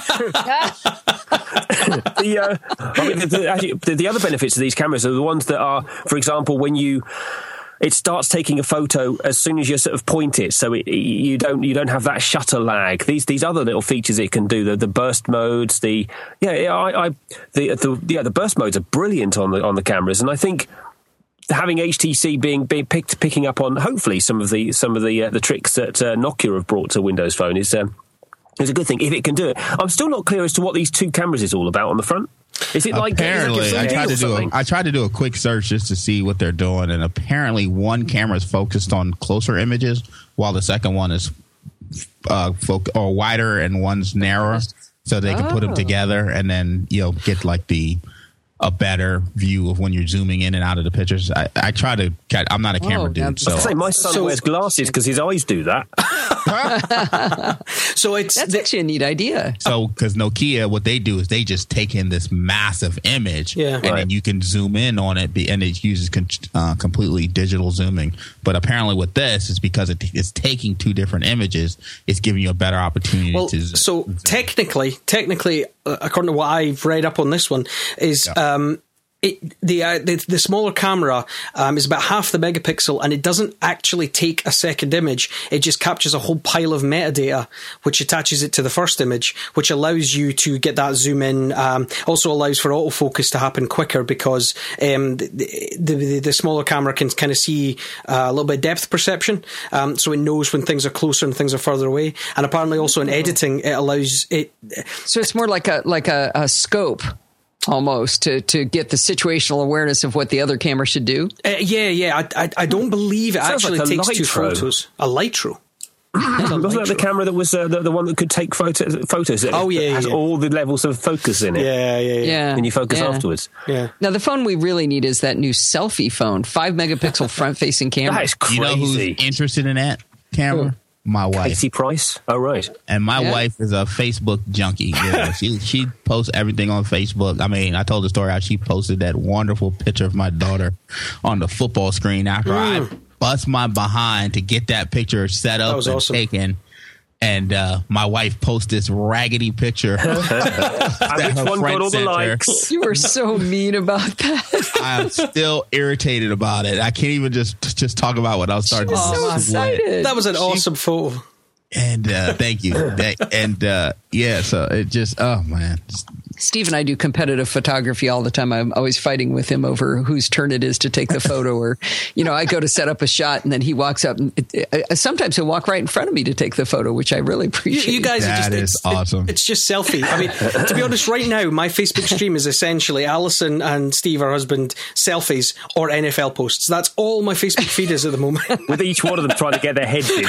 uh, I mean, the, the, actually, the, the other benefits of these cameras are the ones that are, for example, when you... It starts taking a photo as soon as you sort of point it, so it, you don't you don't have that shutter lag. These these other little features it can do, the, the burst modes, the yeah, I, I the, the yeah the burst modes are brilliant on the on the cameras, and I think having H T C being being picked picking up on hopefully some of the some of the uh, the tricks that uh, Nokia have brought to Windows Phone is um, is a good thing if it can do it. I'm still not clear as to what these two cameras is all about on the front. Is it like apparently? Is it like I tried to do a, I tried to do a quick search just to see what they're doing, and apparently one camera is focused on closer images, while the second one is uh, foc- or wider and one's narrower, so they can oh. put them together and then you know get like the a better view of when you're zooming in and out of the pictures. I, I try to catch, I'm not a camera oh, dude. So. I say my son so, wears glasses because his eyes do that. So it's that's the, actually a neat idea. So because Nokia, what they do is they just take in this massive image, yeah, and right. then you can zoom in on it, and it uses con- uh, completely digital zooming. But apparently, with this, it's because it, it's taking two different images. It's giving you a better opportunity well, to. Zoom. So technically, technically, uh, according to what I've read up on this one, is. Yeah. Um, It, the, uh, the the smaller camera um, is about half the megapixel, and it doesn't actually take a second image. It just captures a whole pile of metadata, which attaches it to the first image, which allows you to get that zoom in. Um, also allows for autofocus to happen quicker because um, the, the the smaller camera can kind of see uh, a little bit of depth perception, um, so it knows when things are closer and things are further away. And apparently, also in editing, it allows it. So it's more like a like a, a scope. Almost to, to get the situational awareness of what the other camera should do. Uh, yeah, yeah. I, I I don't believe it Sounds actually like takes Lytro. two photos. A Lytro. Wasn't that the camera that was uh, the, the one that could take photo, photos? Oh yeah, it has yeah. all the levels of focus in it. Yeah, yeah, yeah. yeah. And you focus yeah. afterwards. Yeah. Now the phone we really need is that new selfie phone, five megapixel front facing camera. That is crazy. You know who's interested in that camera? Ooh. My wife. Casey Price? Oh, right. And my yeah. wife is a Facebook junkie. Yeah, she she posts everything on Facebook. I mean, I told the story how she posted that wonderful picture of my daughter on the football screen after mm. I bust my behind to get that picture set up and awesome. taken. And uh, my wife posts this raggedy picture. And which one got all the likes? You were so mean about that. I'm still irritated about it. I can't even just just talk about what I was starting to so excited. That was an she, awesome photo. And uh, thank you. And uh, yeah, so it just, oh man. Just, Steve and I do competitive photography all the time. I'm always fighting with him over whose turn it is to take the photo. Or, you know, I go to set up a shot and then he walks up. And it, it, sometimes he'll walk right in front of me to take the photo, which I really appreciate. You, you guys that are just is it's, awesome. It, it's just selfie. I mean, to be honest, right now, my Facebook stream is essentially Alison and Steve, our husband, selfies or N F L posts. That's all my Facebook feed is at the moment. With each one of them trying to get their heads in.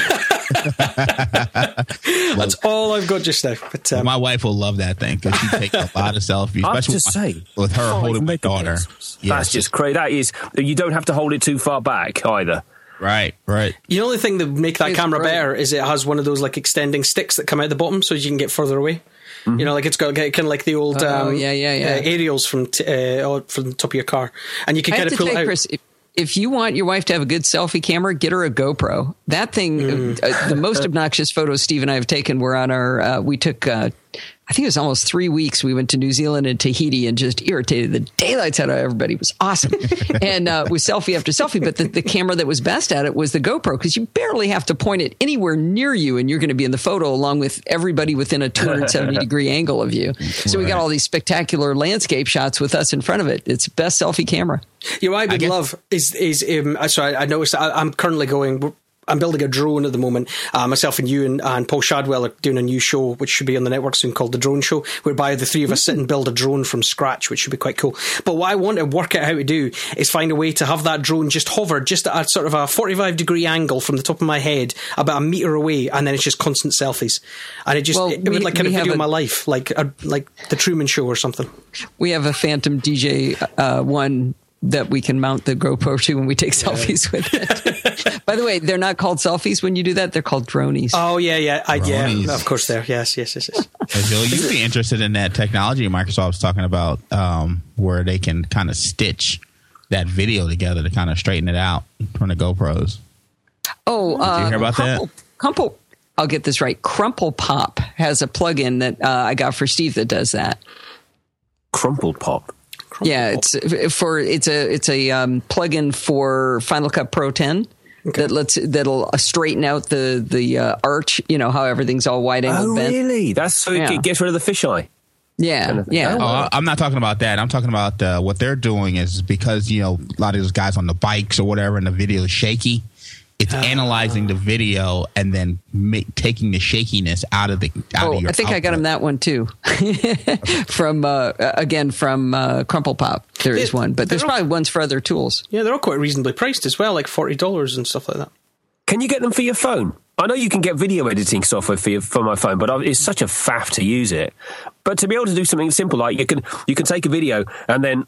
That's all I've got just now. But um, my wife will love that thing because she takes a lot of selfies, I have especially to with, my, say, with her holding my daughter. Yeah, that's just crazy. That is, you don't have to hold it too far back either. Right, right. The only thing that make that It's camera great. better is it has one of those like extending sticks that come out the bottom, so you can get further away. Mm-hmm. You know, like it's got kind of like the old Oh, um, yeah, yeah, yeah. Uh, aerials from t- uh, from the top of your car, and you can I kind have of to pull tell it you, out. Chris, if, if you want your wife to have a good selfie camera, get her a GoPro. That thing, Mm. uh, the most obnoxious photos Steve and I have taken were on our, uh, we took, uh, I think it was almost three weeks. We went to New Zealand and Tahiti and just irritated the daylights out of everybody. It was awesome. and uh, with selfie after selfie. But the, the camera that was best at it was the GoPro, because you barely have to point it anywhere near you and you're going to be in the photo along with everybody within a two hundred seventy degree angle of you. So we got all these spectacular landscape shots with us in front of it. It's best selfie camera. You know, what I would guess- love is is um, so I, I noticed I, I'm currently going. I'm building a drone at the moment. Uh, myself and you and, and Paul Shadwell are doing a new show, which should be on the network soon, called The Drone Show, whereby the three of us sit and build a drone from scratch, which should be quite cool. But what I want to work out how to do is find a way to have that drone just hover just at a sort of a forty-five degree angle from the top of my head, about a meter away, and then it's just constant selfies. And it just Well, it, it we- would like kind we of have video a- my life, like a, like the Truman Show or something. We have a Phantom D J uh, one that we can mount the GoPro to when we take selfies with it. By the way, they're not called selfies when you do that. They're called dronies. Oh yeah, yeah, I, yeah. Dronies. Of course, there. Yes, yes, yes, yes. Hey, Bill, you'd be interested in that technology Microsoft's talking about, um, where they can kind of stitch that video together to kind of straighten it out from the GoPros. Oh, uh, Did you hear about Crumple, that? Crumple, I'll get this right. Crumple Pop has a plugin that uh, I got for Steve that does that. Crumpled Pop. Yeah, it's for it's a it's a um, plugin for Final Cut Pro ten that lets that'll uh, straighten out the the uh, arch. You know how everything's all wide angle Oh, bent. really? That's so Yeah. it gets rid of the fisheye. Yeah, Kind of thing. yeah. Oh, I- I'm not talking about that. I'm talking about uh, what they're doing is because, you know, a lot of those guys on the bikes or whatever, and the video is shaky. It's Uh, analyzing the video and then make, taking the shakiness out of the out Oh, of your I think I got him output. that one too. from uh, again from uh, Crumple Pop. There is Yeah, one, but there's they're all- probably ones for other tools. Yeah, they're all quite reasonably priced as well, like forty dollars and stuff like that. Can you get them for your phone? I know you can get video editing software for your, for my phone, but I- it's such a faff to use it. But to be able to do something simple like you can you can take a video and then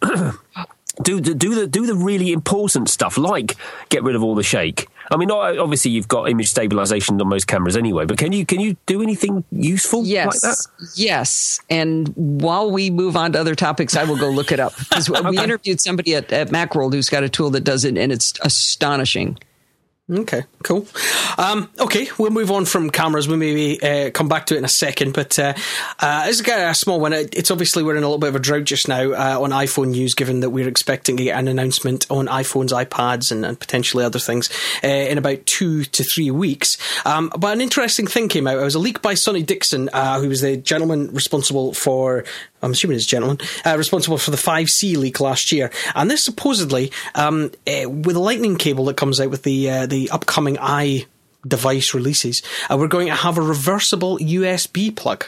do the do the do the really important stuff, like get rid of all the shake. I mean, not, obviously you've got image stabilization on most cameras anyway, but can you can you do anything useful Yes, like that? yes. And while we move on to other topics, I will go look it up because we Okay. interviewed somebody at, at Macworld who's got a tool that does it, and it's astonishing. Okay, cool. Um, okay, we'll move on from cameras. We'll maybe uh, come back to it in a second, but uh, uh, it's kind of a small one. It- It's obviously we're in a little bit of a drought just now uh, on iPhone news, given that we're expecting to get an announcement on iPhones, iPads, and, and potentially other things uh, in about two to three weeks. Um, but an interesting thing came out. It was a leak by Sonny Dixon, uh, who was the gentleman responsible for... I'm assuming it's a gentleman, uh, responsible for the five C leak last year. And this supposedly, um, uh, with a lightning cable that comes out with the uh, the upcoming i device releases, uh, we're going to have a reversible U S B plug.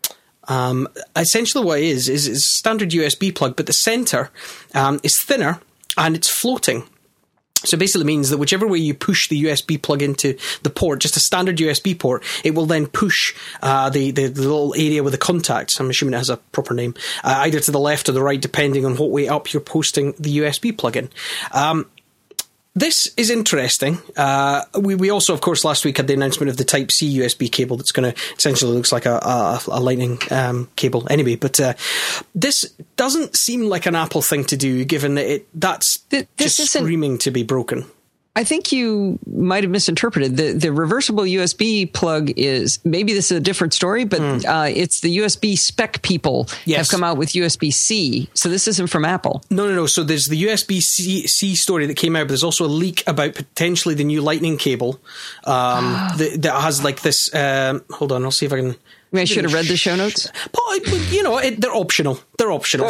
Um, essentially what it is, is it's a standard U S B plug, but the center um, is thinner and it's floating. So it basically means that whichever way you push the U S B plug into the port, just a standard U S B port, it will then push uh, the, the, the little area with the contacts, I'm assuming it has a proper name, uh, either to the left or the right, depending on what way up you're posting the U S B plug in. Um, This is interesting. Uh, we, we also, of course, last week had the announcement of the Type-C U S B cable that's going to essentially looks like a, a, a lightning um, cable anyway. But uh, this doesn't seem like an Apple thing to do, given that it that's Th- this just isn't- screaming to be broken. I think you might have misinterpreted. The the reversible U S B plug is, maybe this is a different story, but uh, it's the U S B spec people Yes. have come out with U S B C. So this isn't from Apple. No, no, no. So there's the U S B C, C story that came out, but there's also a leak about potentially the new lightning cable um, that, that has like this. Um, hold on, I'll see if I can. I, mean, I should have read the show notes. But, but you know, it, they're optional. They're optional.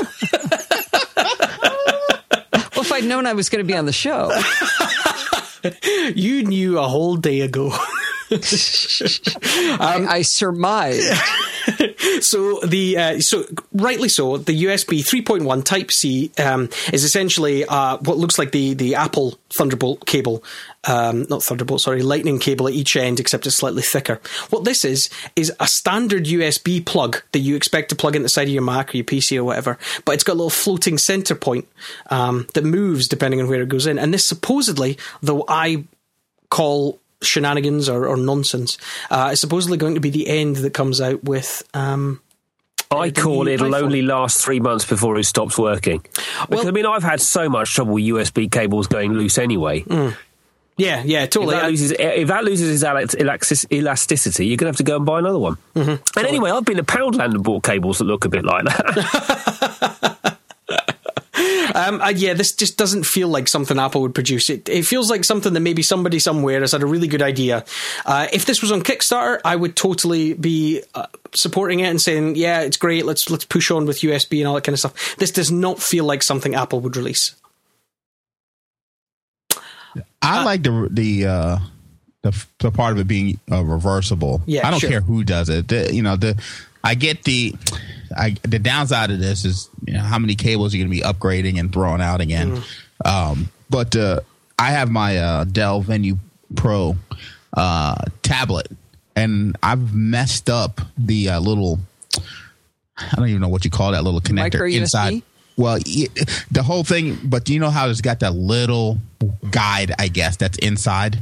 Well, if I'd known I was going to be on the show. You knew a whole day ago. I, I surmised. so the uh, so rightly so, the U S B three point one Type C um, is essentially uh, what looks like the the Apple Thunderbolt cable. Um, not Thunderbolt, sorry, Lightning cable at each end, except it's slightly thicker. What this is, is a standard U S B plug that you expect to plug into the side of your Mac or your P C or whatever, but it's got a little floating center point um, that moves depending on where it goes in. And this supposedly, though I call shenanigans or, or nonsense, uh, is supposedly going to be the end that comes out with... Um, I call it it'll only last three months before it stops working. Because, well, I mean, I've had so much trouble with U S B cables going loose anyway. Mm. Yeah, yeah, totally. If that loses, if that loses its elasticity, you're going to have to go and buy another one. Mm-hmm, and totally. Anyway, I've been to Poundland and bought cables that look a bit like that. um, uh, yeah, this just doesn't feel like something Apple would produce. It, it feels like something that maybe somebody somewhere has had a really good idea. Uh, if this was on Kickstarter, I would totally be uh, supporting it and saying, yeah, it's great, let's let's push on with U S B and all that kind of stuff. This does not feel like something Apple would release. I uh, like the the uh, the, the part of it being uh, reversible. Yeah, I don't sure. care who does it. The, you know, the I get the I, the downside of this is, you know, how many cables you're going to be upgrading and throwing out again. Mm. Um, but uh, I have my uh, Dell Venue Pro uh, tablet, and I've messed up the uh, little. I don't even know what you call that little connector Micro inside. U S B? Well, the whole thing, but do you know how it's got that little guide, I guess, that's inside?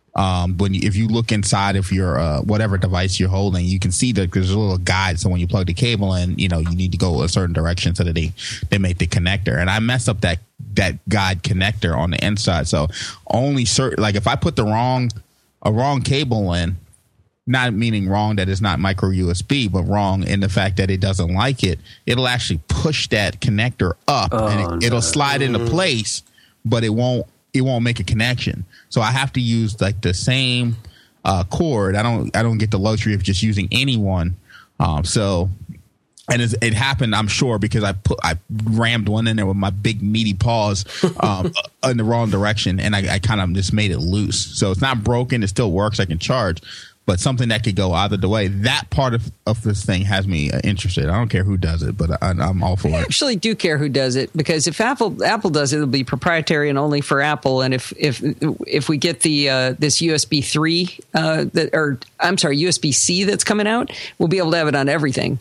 Um, when you, if you look inside of your uh, whatever device you're holding, you can see that there's a little guide. So when you plug the cable in, you know, you need to go a certain direction so that they, they make the connector. And I messed up that that guide connector on the inside. So only certain, like if I put the wrong a wrong cable in, not meaning wrong that it's not micro U S B, but wrong in the fact that it doesn't like it, it'll actually push that connector up oh, and it, it'll no. slide into place, but it won't it won't make a connection. So I have to use like the same uh, cord. I don't I don't get the luxury of just using any one. Um, so and it's, it happened, I'm sure, because I put I rammed one in there with my big meaty paws um, in the wrong direction, and I, I kind of just made it loose. So it's not broken; it still works. I can charge. But something that could go either the way, that part of, of this thing has me uh, interested. I don't care who does it, but I, I'm all for it. I actually do care who does it, because if Apple Apple does it, it'll be proprietary and only for Apple. And if if if we get the uh, this U S B three uh, that, or I'm sorry, U S B C that's coming out, we'll be able to have it on everything.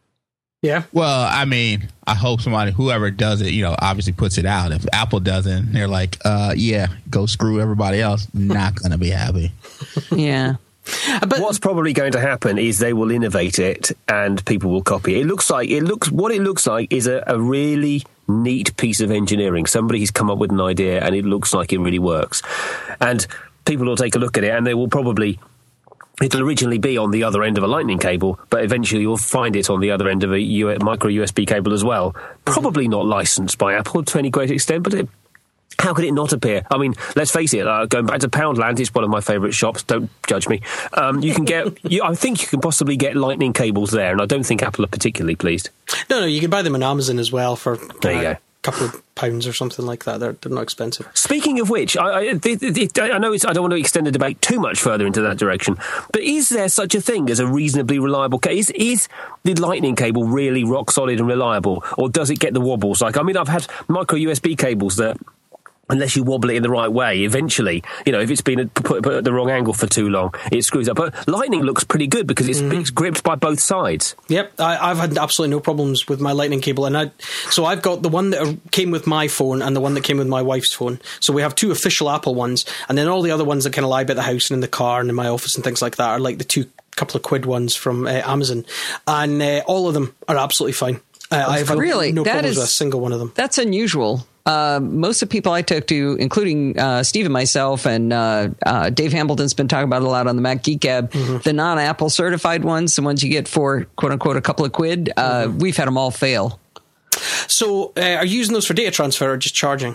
Yeah. Well, I mean, I hope somebody, whoever does it, you know, obviously puts it out. If Apple doesn't, they're like, uh, yeah, go screw everybody else. Not going to be happy. Yeah. But what's probably going to happen is they will innovate it and people will copy it. It looks like it looks what it looks like is a, a really neat piece of engineering. Somebody's come up with an idea and it looks like it really works. And people will take a look at it and they will probably it'll originally be on the other end of a lightning cable, but eventually you'll find it on the other end of a U- micro U S B cable as well. Probably not licensed by Apple to any great extent, but it how could it not appear? I mean, let's face it, uh, going back to Poundland, it's one of my favourite shops. Don't judge me. Um, you can get, you, I think you can possibly get lightning cables there, and I don't think Apple are particularly pleased. No, no, you can buy them on Amazon as well for there you uh, go. a couple of pounds or something like that. They're, they're not expensive. Speaking of which, I, I, it, it, I know it's, I don't want to extend the debate too much further into that direction, but is there such a thing as a reasonably reliable cable? Is, is the lightning cable really rock solid and reliable, or does it get the wobbles? Like, I mean, I've had micro U S B cables that, unless you wobble it in the right way, eventually, you know, if it's been put, put at the wrong angle for too long, it screws up. But Lightning looks pretty good because it's, mm-hmm. it's gripped by both sides. Yep, I, I've had absolutely no problems with my Lightning cable. and I, So I've got the one that came with my phone and the one that came with my wife's phone. So we have two official Apple ones, and then all the other ones that kind of lie by the house and in the car and in my office and things like that are like the two couple of quid ones from uh, Amazon. And uh, all of them are absolutely fine. Uh, I've had really? no that problems is, with a single one of them. That's unusual. Uh, most of the people I talk to, including uh, Steve and myself, and uh, uh, Dave Hambleton's been talking about it a lot on the Mac Geek Gab, mm-hmm. the non-Apple certified ones, the ones you get for, quote-unquote, a couple of quid, uh, mm-hmm. we've had them all fail. So uh, are you using those for data transfer or just charging?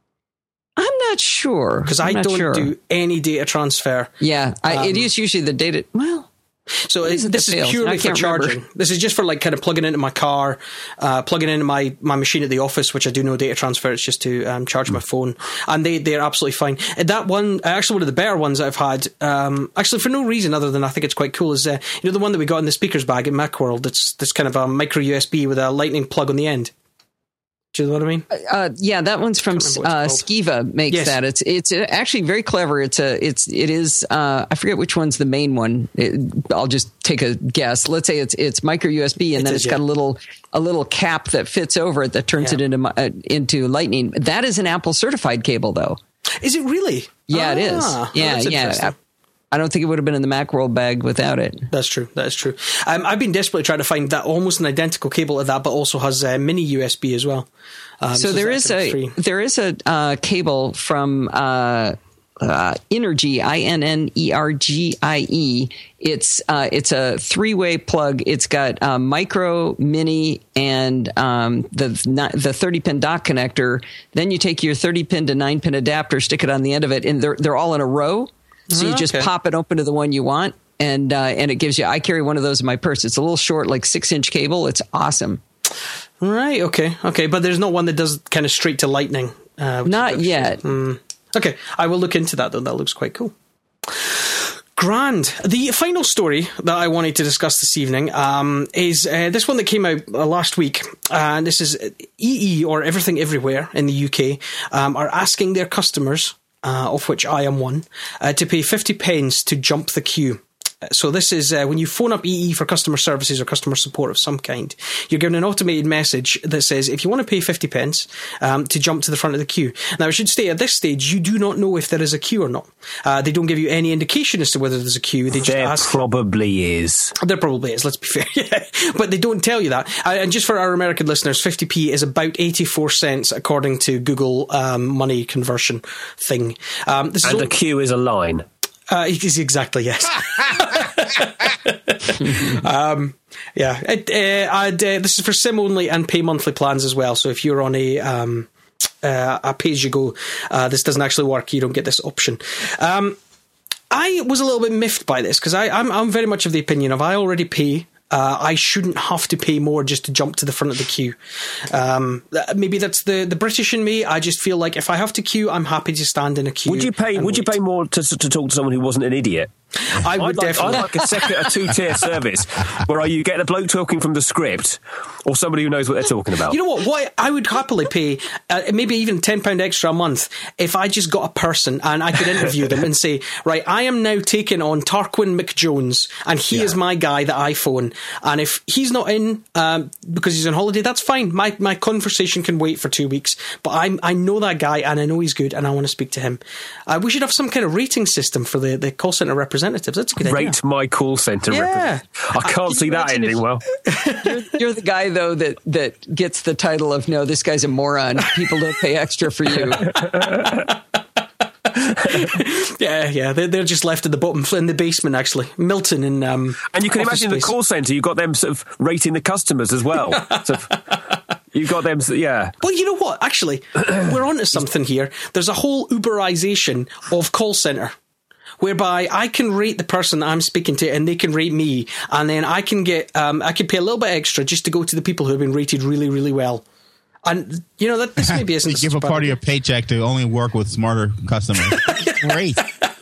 I'm not sure. Because I don't sure. do any data transfer. Yeah, I, um, it is usually the data... Well... So it, this is purely for charging. Remember. This is just for like kind of plugging into my car, uh, plugging into my, my machine at the office, which I do no data transfer. It's just to um, charge mm. my phone. And they, they're absolutely fine. And that one, actually one of the better ones I've had, um, actually for no reason other than I think it's quite cool, is uh, you know the one that we got in the speakers bag at Macworld. That's, that's kind of a micro U S B with a lightning plug on the end. Do you know what I mean? Uh, yeah, that one's from uh, Skiva makes yes. that. It's it's actually very clever. It's a it's it is uh, I forget which one's the main one. It, I'll just take a guess. Let's say it's it's micro U S B, and it then is, it's got yeah. a little a little cap that fits over it that turns yeah. it into uh, into Lightning. That is an Apple certified cable, though. Is it really? Yeah, ah, it is. Yeah, oh, yeah. I don't think it would have been in the Macworld bag without it. That's true. That is true. Um, I've been desperately trying to find that almost an identical cable to that, but also has a mini U S B as well. Um, so, so there is a free. there is a uh, cable from uh, uh, Inergy, I N N E R G I E. It's uh, it's a three way plug. It's got uh, micro, mini, and um, the the thirty pin dock connector. Then you take your thirty pin to nine pin adapter, stick it on the end of it, and they're they're all in a row. So you just okay. pop it open to the one you want, and uh, and it gives you. I carry one of those in my purse. It's a little short, like six inch cable. It's awesome. Right. Okay. Okay. But there's not one that does kind of straight to Lightning. Uh, not yet. Mm. Okay. I will look into that though. That looks quite cool. Grand. The final story that I wanted to discuss this evening um, is uh, this one that came out uh, last week. And uh, this is E E, or Everything Everywhere in the U K, um, are asking their customers, Uh, of which I am one, uh, to pay fifty pence to jump the queue. So this is uh, when you phone up E E for customer services or customer support of some kind, you're given an automated message that says, if you want to pay fifty pence um, to jump to the front of the queue. Now, I should state at this stage, you do not know if there is a queue or not. Uh, they don't give you any indication as to whether there's a queue. They just there ask. probably is. There probably is, let's be fair. Yeah. But they don't tell you that. Uh, and just for our American listeners, fifty p is about eighty-four cents according to Google um, money conversion thing. Um, this and is a queue is a line. Uh, exactly, yes. um, yeah, it, uh, I'd, uh, this is for SIM only and pay monthly plans as well. So if you're on a um, uh, a pay as you go, uh, this doesn't actually work. You don't get this option. Um, I was a little bit miffed by this because I'm I'm very much of the opinion of I already pay. Uh, I shouldn't have to pay more just to jump to the front of the queue. Um, maybe that's the, the British in me. I just feel like if I have to queue, I'm happy to stand in a queue. Would you pay? Would wait. you pay more to to talk to someone who wasn't an idiot? I would I'd like, definitely. I'd like a second, a two-tier service where you get a bloke talking from the script or somebody who knows what they're talking about. You know what? What I would happily pay, uh, maybe even ten pounds extra a month, if I just got a person and I could interview them and say, right, I am now taking on Tarquin McJones, and he yeah. is my guy that I phone. And if he's not in um, because he's on holiday, that's fine. My my conversation can wait for two weeks. But I I know that guy and I know he's good and I want to speak to him. Uh, we should have some kind of rating system for the, the call centre representatives. That's a good Rate idea. my call centre yeah. I can't see that ending if, well. You're, you're the guy, though, that, that gets the title of, no, this guy's a moron. People don't pay extra for you. yeah, yeah. They're, they're just left at the bottom, in the basement, actually. Milton and um, And you can imagine space. The call centre, you've got them sort of rating the customers as well. sort of, you've got them, yeah. Well, you know what? Actually, we're onto something here. There's a whole Uberization of call centre, whereby I can rate the person that I'm speaking to and they can rate me, and then I can get um, I can pay a little bit extra just to go to the people who have been rated really, really well. And you know that this maybe isn't. Give a part of your paycheck to only work with smarter customers. Great.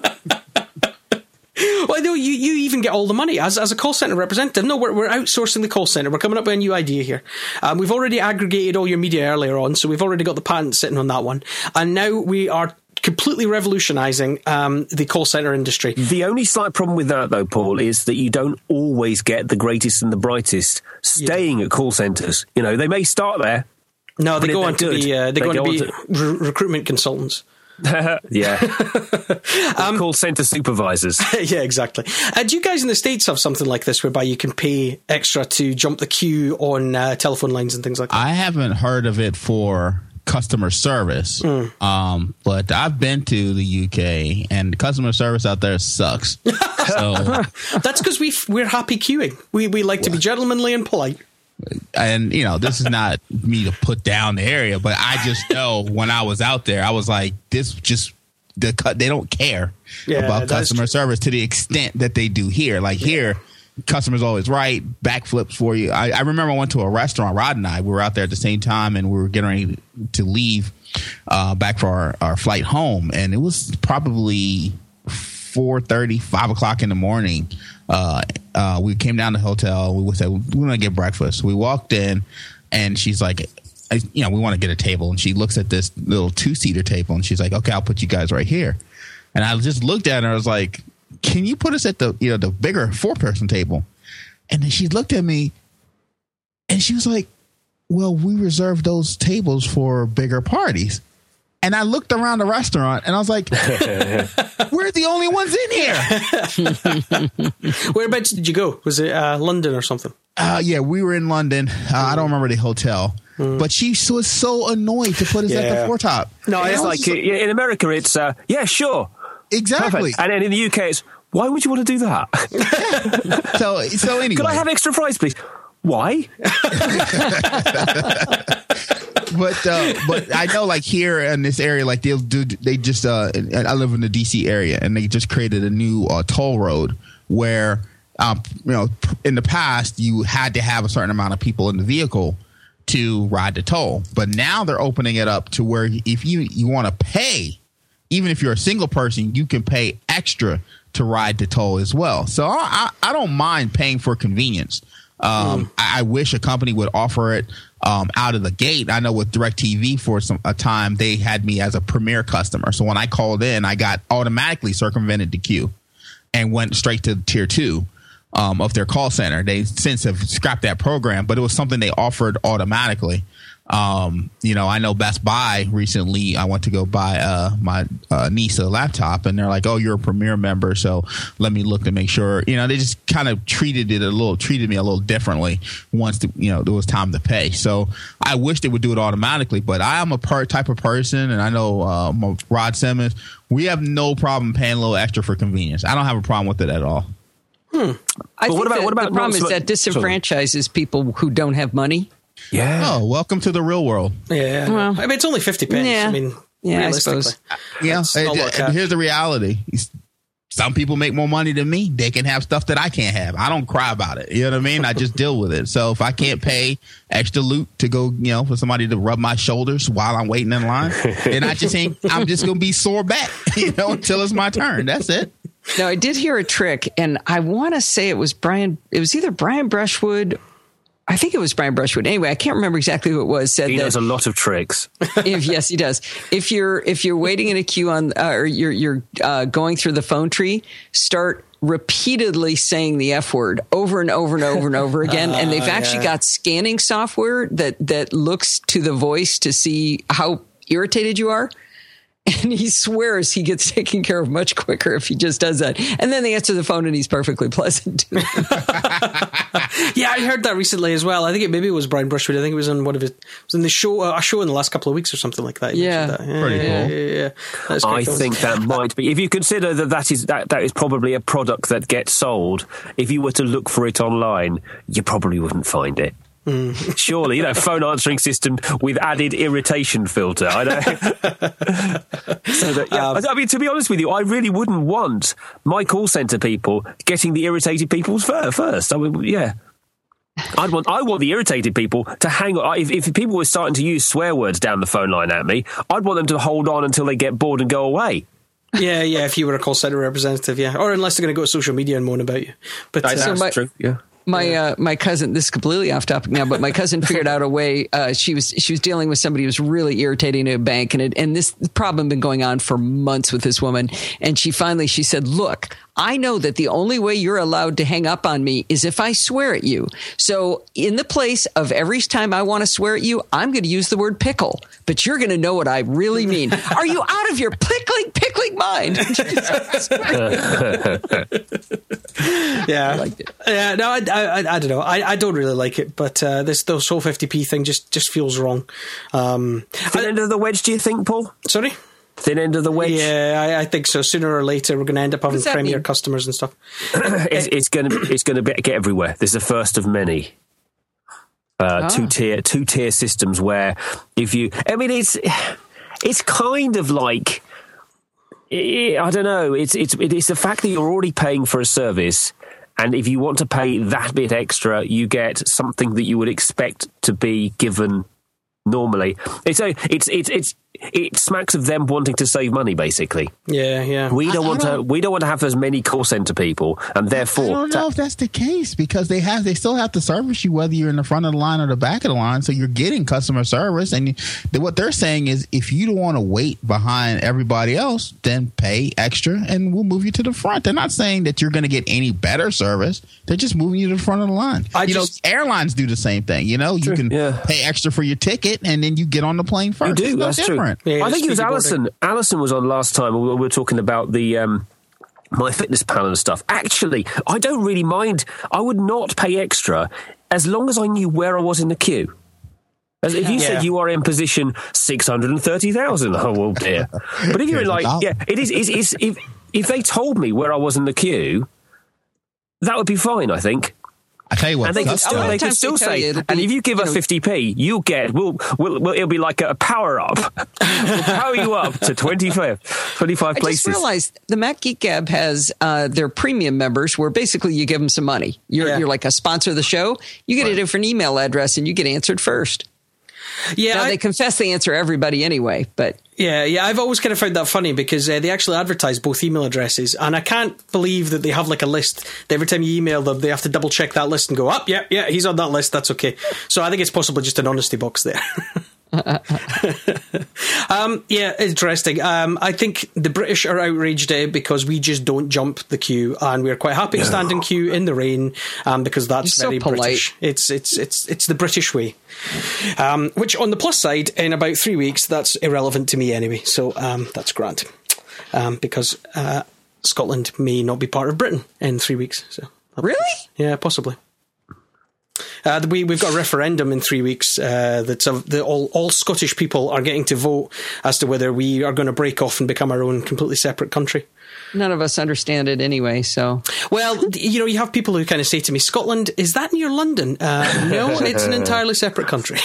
Well, no, you, you even get all the money as as a call centre representative. No, we're we're outsourcing the call centre. We're coming up with a new idea here. Um, we've already aggregated all your media earlier on, so we've already got the patent sitting on that one, and now we are completely revolutionising um, the call centre industry. The only slight problem with that, though, Paul, is that you don't always get the greatest and the brightest staying at call centres. You know, they may start there. No, they go on to be uh, they go on to be to... Re- recruitment consultants. yeah. um, call centre supervisors. Yeah, exactly. Uh, do you guys in the States have something like this whereby you can pay extra to jump the queue on uh, telephone lines and things like that? I haven't heard of it for customer service, mm. um, but I've been to the U K and customer service out there sucks. So that's because we we're happy queuing. We we like to be gentlemanly and polite. And you know, this is not me to put down the area, but I just know when I was out there, I was like, this just the they don't care yeah, about customer service to the extent that they do here. Like yeah. here, customer's always right, backflips for you. I, I remember I went to a restaurant, Rod and I, we were out there at the same time, and we were getting ready to leave uh, back for our, our flight home, and it was probably four thirty, five o'clock in the morning. Uh, uh, we came down to the hotel. We said, we want to get breakfast. We walked in, and she's like, you know, we want to get a table. And she looks at this little two-seater table, and she's like, okay, I'll put you guys right here. And I just looked at her. I was like, can you put us at the, you know, the bigger four-person table? And then she looked at me, and she was like, well, we reserved those tables for bigger parties. And I looked around the restaurant, and I was like, we're the only ones in here. Whereabouts did you go? Was it uh, London or something? Uh, yeah, we were in London. Uh, I don't remember the hotel. Mm. But she was so annoyed to put us yeah. at the foretop. No, it's like, like, in America, it's, uh, yeah, sure. Exactly. Perfect. And then in the U K, it's, why would you want to do that? Yeah. so, so anyway. Could I have extra fries, please? Why? But uh, but I know, like, here in this area, like, they'll do, they just, uh, I live in the D C area, and they just created a new uh, toll road where, um, you know, in the past, you had to have a certain amount of people in the vehicle to ride the toll. But now they're opening it up to where if you, you want to pay, even if you're a single person, you can pay extra to ride the toll as well. So I, I don't mind paying for convenience. Um, mm. I, I wish a company would offer it um, out of the gate. I know with DirecTV for some a time, they had me as a premier customer. So when I called in, I got automatically circumvented the queue and went straight to tier two um, of their call center. They since have scrapped that program, but it was something they offered automatically. Um, you know, I know Best Buy recently, I went to go buy uh, my uh, niece a laptop, and they're like, oh, you're a Premier member, so let me look to make sure. You know, they just kind of treated it a little, treated me a little differently once, the, you know, there was time to pay. So I wish they would do it automatically, but I am a per- type of person, and I know uh, Rod Simmons, we have no problem paying a little extra for convenience. I don't have a problem with it at all. Hmm. I think what about, what about the problem is that disenfranchises people who don't have money. Yeah. Oh, welcome to the real world. Yeah. Well, I mean, it's only fifty pence. Yeah. I mean, yeah, realistically. I suppose. Yeah. And, and here's the reality. Some people make more money than me. They can have stuff that I can't have. I don't cry about it. You know what I mean? I just deal with it. So if I can't pay extra loot to go, you know, for somebody to rub my shoulders while I'm waiting in line, then I just ain't, I'm just going to be sore back, you know, until it's my turn. That's it. Now, I did hear a trick, and I want to say it was Brian, it was either Brian Brushwood, I think it was Brian Brushwood. Anyway, I can't remember exactly who it was. Said he that knows a lot of tricks. if, yes, he does. If you're if you're waiting in a queue on, uh, or you're you're uh, going through the phone tree, start repeatedly saying the F word over and over and over and over again. Uh, and they've actually yeah. got scanning software that that looks to the voice to see how irritated you are. And he swears he gets taken care of much quicker if he just does that. And then they answer the phone and he's perfectly pleasant. Yeah, I heard that recently as well. I think it maybe it was Brian Brushwood. I think it was on one of his, it was in the show, uh, a show in the last couple of weeks or something like that. Yeah. that. yeah. Pretty yeah, cool. Yeah, yeah, yeah. I think that might be. If you consider that that is, that, that is probably a product that gets sold, if you were to look for it online, you probably wouldn't find it. Mm. Surely, you know, phone answering system with added irritation filter. I know. so that, yeah, um, I mean, to be honest with you, I really wouldn't want my call center people getting the irritated people first. I mean, yeah. I'd want, I want the irritated people to hang on. If, if people were starting to use swear words down the phone line at me, I'd want them to hold on until they get bored and go away. Yeah, yeah, if you were a call center representative, yeah. Or unless they're going to go to social media and moan about you. But That's uh, my, true, yeah. My uh, my cousin, this is completely off topic now, but my cousin figured out a way. Uh, she was she was dealing with somebody who was really irritating at a bank, and it, and this problem had been going on for months with this woman. And she finally she said, "Look, I know that the only way you're allowed to hang up on me is if I swear at you. So in the place of every time I want to swear at you, I'm going to use the word pickle, but you're going to know what I really mean. Are you out of your pickling pickling mind?" Yeah, I liked it. Yeah, no, I, I, I don't know. I, I don't really like it, but uh, this the whole fifty p thing just, just feels wrong. Um, Thin I, end of the wedge, do you think, Paul? Sorry? Thin end of the wedge? Yeah, I, I think so. Sooner or later, we're going to end up having Premier mean? customers and stuff. it's, it's going to it's going to get everywhere. This is the first of many. Uh, oh. Two tier two tier systems where if you, I mean, it's it's kind of like. I don't know. It's it's it's the fact that you're already paying for a service, and if you want to pay that bit extra, you get something that you would expect to be given normally. It's a, it's it's it's it smacks of them wanting to save money, basically. Yeah, yeah. We don't I, want I don't, to. We don't want to have as many call center people, and therefore, I don't know to, if that's the case because they have they still have to service you whether you're in the front of the line or the back of the line. So you're getting customer service, and you, what they're saying is if you don't want to wait behind everybody else, then pay extra, and we'll move you to the front. They're not saying that you're going to get any better service. They're just moving you to the front of the line. I you just, know, airlines do the same thing. You know, true, you can yeah. pay extra for your ticket, and then you get on the plane first. You do. It's no that's different. true. Yeah, I think it was Alison. boarding. Alison was on last time. We were talking about the um, MyFitnessPal and stuff. Actually, I don't really mind. I would not pay extra as long as I knew where I was in the queue. As if you yeah. said you are in position six hundred thirty thousand, oh, well, dear. But if you're in like, yeah, it is, it's, it's, if, if they told me where I was in the queue, that would be fine, I think. I tell you what, and they can still, they can still say, be, and if you give us fifty p, you'll get, we'll, we'll, we'll, it'll be like a power up. We'll power you up to twenty-five, twenty-five I places. I just realized the Mac Geek Gab has uh, their premium members where basically you give them some money. You're, yeah. you're like a sponsor of the show. You get right. a different email address and you get answered first. Yeah, now, I, they confess they answer everybody anyway, but yeah, yeah. I've always kind of found that funny because uh, they actually advertise both email addresses, and I can't believe that they have like a list. That every time you email them, they have to double check that list and go, "Up, oh, yeah, yeah, he's on that list. That's okay." So I think it's possibly just an honesty box there. um, yeah, interesting. Um, I think the British are outraged uh, because we just don't jump the queue, and we're quite happy to stand in queue in the rain um, because that's You're very so British. It's it's it's it's the British way. Um, which, on the plus side, in about three weeks, that's irrelevant to me anyway. So um, that's grand um, because uh, Scotland may not be part of Britain in three weeks. So really, yeah, possibly. Uh, we, we've got a referendum in three weeks uh, that uh, the, all, all Scottish people are getting to vote as to whether we are going to break off and become our own completely separate country. None of us understand it anyway, so... Well, you know, you have people who kind of say to me, Scotland, is that near London? Uh, no, it's an entirely separate country.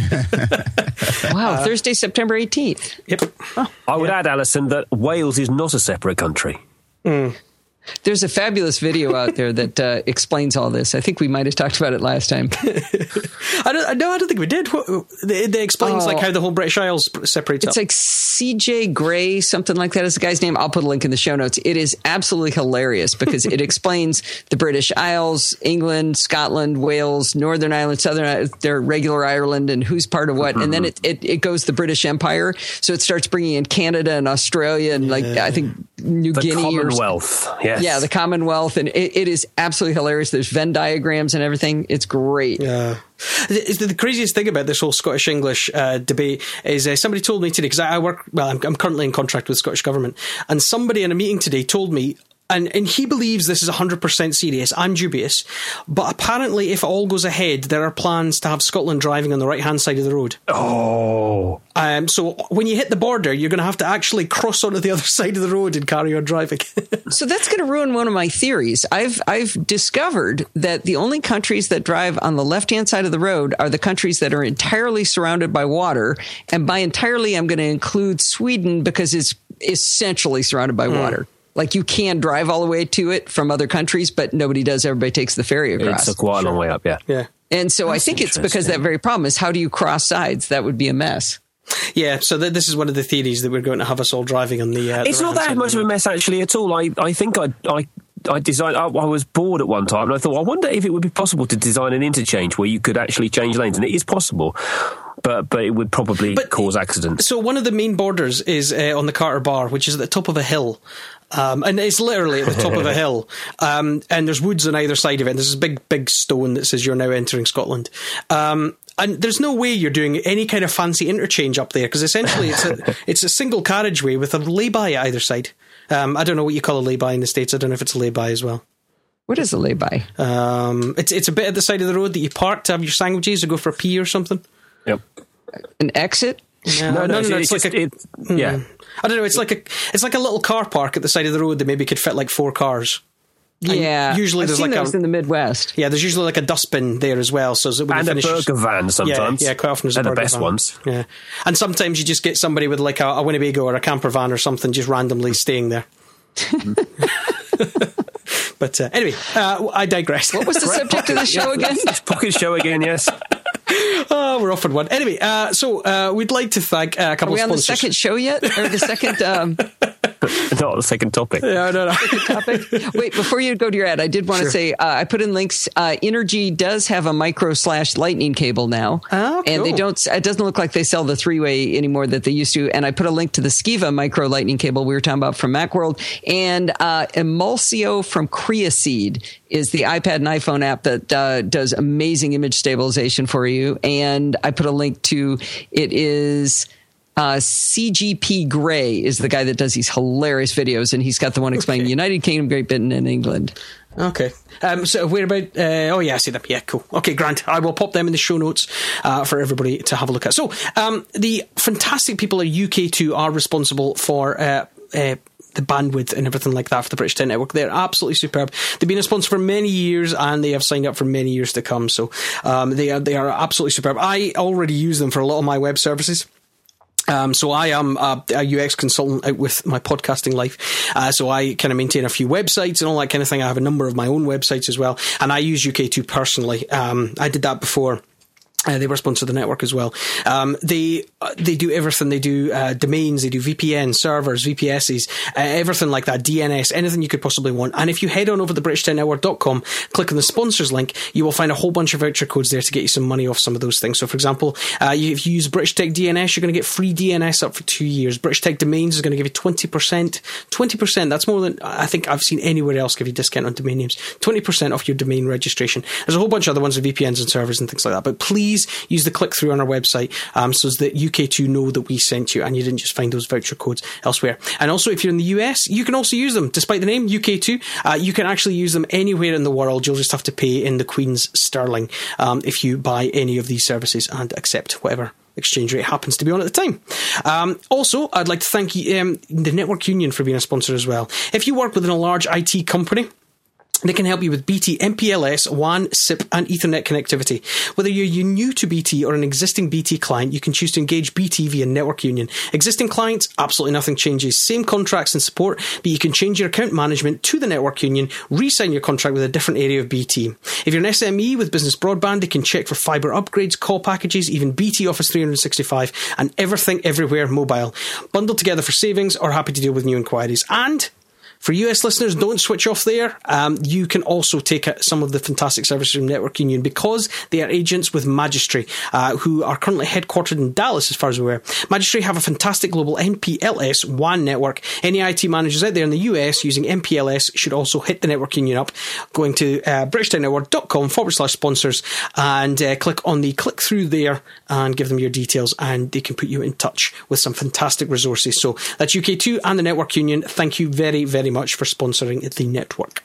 Wow, uh, Thursday, September eighteenth. Yep. Oh, I would yeah. add, Alison, that Wales is not a separate country. Mm. There's a fabulous video out there that uh, explains all this. I think we might have talked about it last time. I don't. No, I don't think we did. It explains oh, like how the whole British Isles separates. It's up. like C J Gray, something like that is the guy's name. I'll put a link in the show notes. It is absolutely hilarious because it explains the British Isles, England, Scotland, Wales, Northern Ireland, Southern Ireland, their regular Ireland, and who's part of what. Mm-hmm. And then it, it it goes the British Empire. So it starts bringing in Canada and Australia and like yeah. I think New the Guinea Commonwealth. Or, Yes. Yeah, the Commonwealth, and it, it is absolutely hilarious. There's Venn diagrams and everything. It's great. Yeah. The, the craziest thing about this whole Scottish English uh, debate is uh, somebody told me today, because I, I work, well, I'm, I'm currently in contract with the Scottish Government, and somebody in a meeting today told me, and, and he believes this is one hundred percent serious. I'm dubious. But apparently, if it all goes ahead, there are plans to have Scotland driving on the right-hand side of the road. Oh. Um, so when you hit the border, you're going to have to actually cross onto the other side of the road and carry on driving. So that's going to ruin one of my theories. I've I've discovered that the only countries that drive on the left-hand side of the road are the countries that are entirely surrounded by water. And by entirely, I'm going to include Sweden because it's essentially surrounded by mm. water. Like you can drive all the way to it from other countries, but nobody does. Everybody takes the ferry across. It's a quite a long way up, yeah. Yeah. And so That's I think it's because that very problem is how do you cross sides? That would be a mess. Yeah, so th- this is one of the theories that we're going to have us all driving on the... Uh, it's the not that much of a mess, actually, at all. I, I think I... I I designed. I, I was bored at one time, and I thought, I wonder if it would be possible to design an interchange where you could actually change lanes, and it is possible, but but it would probably but, cause accidents. So one of the main borders is uh, on the Carter Bar, which is at the top of a hill, um, and it's literally at the top of a hill, um, and there's woods on either side of it. And there's this big big stone that says you're now entering Scotland. Um, And there's no way you're doing any kind of fancy interchange up there because essentially it's a it's a single carriageway with a lay-by at either side. Um, I don't know what you call a lay-by in the States. I don't know if it's a lay-by as well. What is a lay-by? Um, it's it's a bit at the side of the road that you park to have your sandwiches or go for a pee or something. Yep. An exit? Yeah, no, no, no, no. It's, it's like just, a it, yeah. Mm, I don't know. It's like a it's like a little car park at the side of the road that maybe could fit like four cars. Yeah, and usually I've there's seen like those a, in the Midwest. Yeah, there's usually like a dustbin there as well. So when and you a finish, burger van sometimes. Yeah, yeah, quite often there's They're a burger the best van. ones. Yeah, and sometimes you just get somebody with like a, a Winnebago or a camper van or something just randomly staying there. But uh, anyway, uh, I digress. What was the subject of the show again? It's Pocket Show again, yes. Oh, we're off on one. Anyway, uh, so uh, we'd like to thank uh, a couple Are we of sponsors. on the second show yet? Or the second... Um... Not the second topic. Yeah, no, no. Second topic. Wait, before you go to your ad, I did want to Sure. say uh, I put in links. Uh, Energy does have a micro slash lightning cable now. Oh, And they cool. don't, it doesn't look like they sell the three way anymore that they used to. And I put a link to the Skiva micro lightning cable we were talking about from Macworld. And uh, Emulsio from Creaseed is the iPad and iPhone app that uh, does amazing image stabilization for you. And I put a link to it is... Uh, C G P Grey is the guy that does these hilarious videos, and he's got the one explaining Okay. United Kingdom, Great Britain, and England. Okay. Um, so where about... Uh, oh, yeah, I see them. Yeah, cool. Okay, Grant. I will pop them in the show notes uh, for everybody to have a look at. So um, the fantastic people at U K two are responsible for... Uh, uh, the bandwidth and everything like that for the British Tech Network. They're absolutely superb. They've been a sponsor for many years, and they have signed up for many years to come. So um, they are they are absolutely superb. I already use them for a lot of my web services. Um, so I am a, a U X consultant out with my podcasting life. Uh, so I kind of maintain a few websites and all that kind of thing. I have a number of my own websites as well. And I use U K two personally. Um, I did that before. Uh, they were sponsored the network as well. Um, they uh, they do everything. They do uh, domains, they do V P N, servers, V P Ss, uh, everything like that, D N S, anything you could possibly want. And if you head on over to british tech network dot com, click on the sponsors link, you will find a whole bunch of voucher codes there to get you some money off some of those things. So, for example, uh, you, if you use British Tech D N S, you're going to get free D N S up for two years. British Tech Domains is going to give you twenty percent. twenty percent, that's more than I think I've seen anywhere else give you a discount on domain names. twenty percent off your domain registration. There's a whole bunch of other ones with V P Ns and servers and things like that. But please use the click through on our website um, so that U K two know that we sent you and you didn't just find those voucher codes elsewhere. And also, if you're in the U S, you can also use them. Despite the name U K two, uh, you can actually use them anywhere in the world. You'll just have to pay in the Queen's sterling um, if you buy any of these services and accept whatever exchange rate happens to be on at the time. Um, also, I'd like to thank um, the Network Union for being a sponsor as well. If you work within a large I T company, they can help you with B T, M P L S, W A N, S I P, and Ethernet connectivity. Whether you're new to B T or an existing B T client, you can choose to engage B T via Network Union. Existing clients, absolutely nothing changes. Same contracts and support, but you can change your account management to the Network Union, re-sign your contract with a different area of B T. If you're an S M E with business broadband, they can check for fibre upgrades, call packages, even B T Office three sixty-five, and everything everywhere mobile. Bundled together for savings or happy to deal with new inquiries. And for U S listeners, don't switch off there. Um, you can also take some of the fantastic services from Network Union because they are agents with Magistry, uh, who are currently headquartered in Dallas, as far as we're aware. Magistry have a fantastic global M P L S W A N network. Any I T managers out there in the U S using M P L S should also hit the Network Union up, going to uh, british tech network dot com forward slash sponsors and uh, click on the click through there and give them your details, and they can put you in touch with some fantastic resources. So that's U K two and the Network Union. Thank you very, very much for sponsoring the network.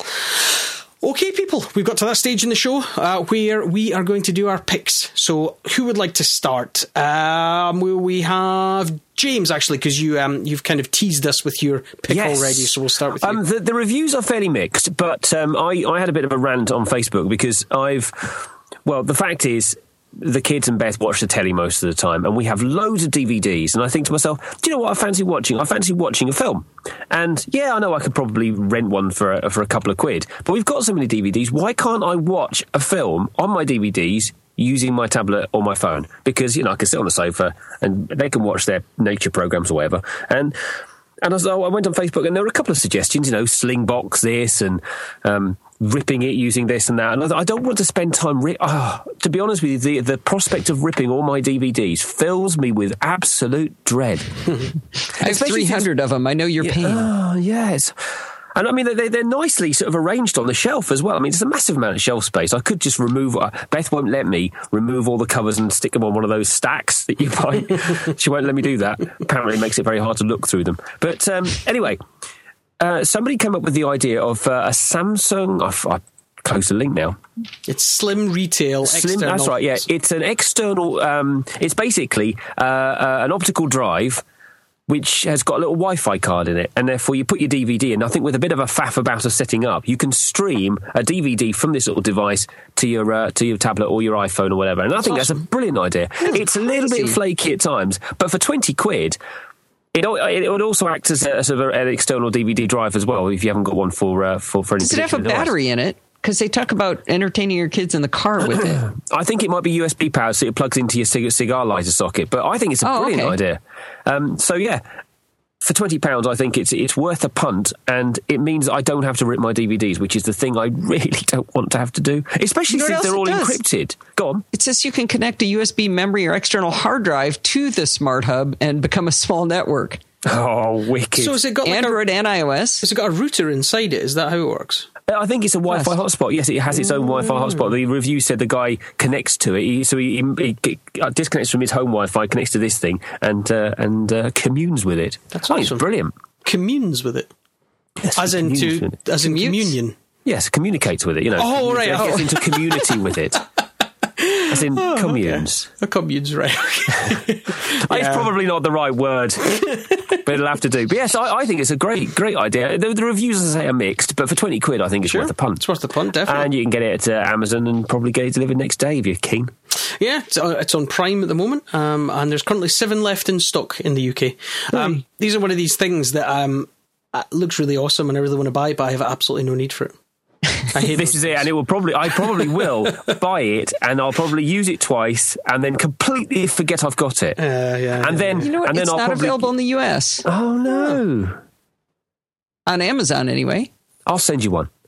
Okay, people, we've got to that stage in the show uh, where we are going to do our picks. So, who would like to start? Um, will we have James, actually, because you um, you've kind of teased us with your pick yes. already. So we'll start with you. Um, the, the reviews are fairly mixed, but um, I, I had a bit of a rant on Facebook because I've, well, the fact is, the kids and Beth watch the telly most of the time, and we have loads of D V Ds, and I think to myself, do you know what I fancy watching? I fancy watching a film. And yeah, I know I could probably rent one for a, for a couple of quid, but we've got so many D V Ds, why can't I watch a film on my D V Ds using my tablet or my phone? Because, you know, I can sit on the sofa and they can watch their nature programs or whatever. And And as I went on Facebook, and there were a couple of suggestions, you know, Slingbox this and um, ripping it using this and that. And I don't want to spend time... Ri- oh, to be honest with you, the, the prospect of ripping all my D V Ds fills me with absolute dread. I have three hundred of them. I know your yeah, pain. Oh, yes. And I mean, they, they're nicely sort of arranged on the shelf as well. I mean, it's a massive amount of shelf space. I could just remove... Beth won't let me remove all the covers and stick them on one of those stacks that you buy. She won't let me do that. Apparently it makes it very hard to look through them. But um, anyway, uh, somebody came up with the idea of uh, a Samsung... I've, I've closed the link now. It's Slim Retail Slim, external. that's right, yeah. It's an external... Um, it's basically uh, uh, an optical drive which has got a little Wi-Fi card in it, and therefore you put your D V D in. I think with a bit of a faff about us setting up, you can stream a D V D from this little device to your uh, to your tablet or your iPhone or whatever. And I think that's a brilliant idea. It's a little bit flaky at times, but for twenty quid, It, it would also act as a, sort of an external D V D drive as well if you haven't got one for uh, for, for any Does it have a particular battery device. in it? Because they talk about entertaining your kids in the car with it. I think it might be U S B powered, so it plugs into your cig- cigar lighter socket. But I think it's a Oh, brilliant okay. idea. Um, so yeah, for twenty pounds, I think it's it's worth a punt, and it means I don't have to rip my D V Ds, which is the thing I really don't want to have to do, especially You know what since they're all else it does? encrypted. Go on. It says you can connect a U S B memory or external hard drive to the smart hub and become a small network. Oh, wicked! So has it got like Android a, and iOS. has it got a router inside it? Is that how it works? I think it's a Wi-Fi Yes. hotspot. Yes, it has its own Wi-Fi hotspot. The review said the guy connects to it, he, so he, he, he disconnects from his home Wi-Fi, connects to this thing, and uh, and uh, communes with it. That's I think awesome. It's brilliant. Communes with it, Yes, as in communes to with it. as in Commutes? communion. Yes, communicates with it. You know. Oh, right, Gets oh. into community with it. As in communes. A communes, right? It's probably not the right word, but it'll have to do. But yes, I, I think it's a great, great idea. The, the reviews, as I say, are mixed, but for twenty quid, I think it's Sure. worth a punt. It's worth the punt, definitely. And you can get it at uh, Amazon and probably get it delivered next day if you're keen. Yeah, it's, uh, it's on Prime at the moment, um, and there's currently seven left in stock in the U K. Um, these are one of these things that um, uh, looks really awesome and I really want to buy, but I have absolutely no need for it. I hate This those is it, things. and it will probably, I probably will buy it, and I'll probably use it twice, and then completely forget I've got it. Uh, yeah, and yeah. then, You know what? and then It's I'll not probably, available in the U S. Oh no! On Amazon, anyway. I'll send you one.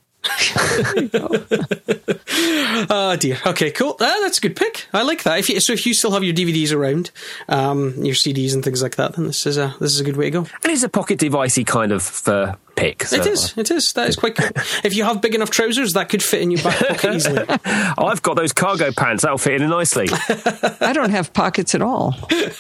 Oh dear. Okay, cool. Ah, that's a good pick. I like that. If you, so, if you still have your D V Ds around, um, your C Ds and things like that, then this is a this is a good way to go. And it's a pocket devicey kind of uh, pick. So It is. It is. That is quite cool. If you have big enough trousers, that could fit in your back pocket easily. I've got those cargo pants. That'll fit in nicely. I don't have pockets at all.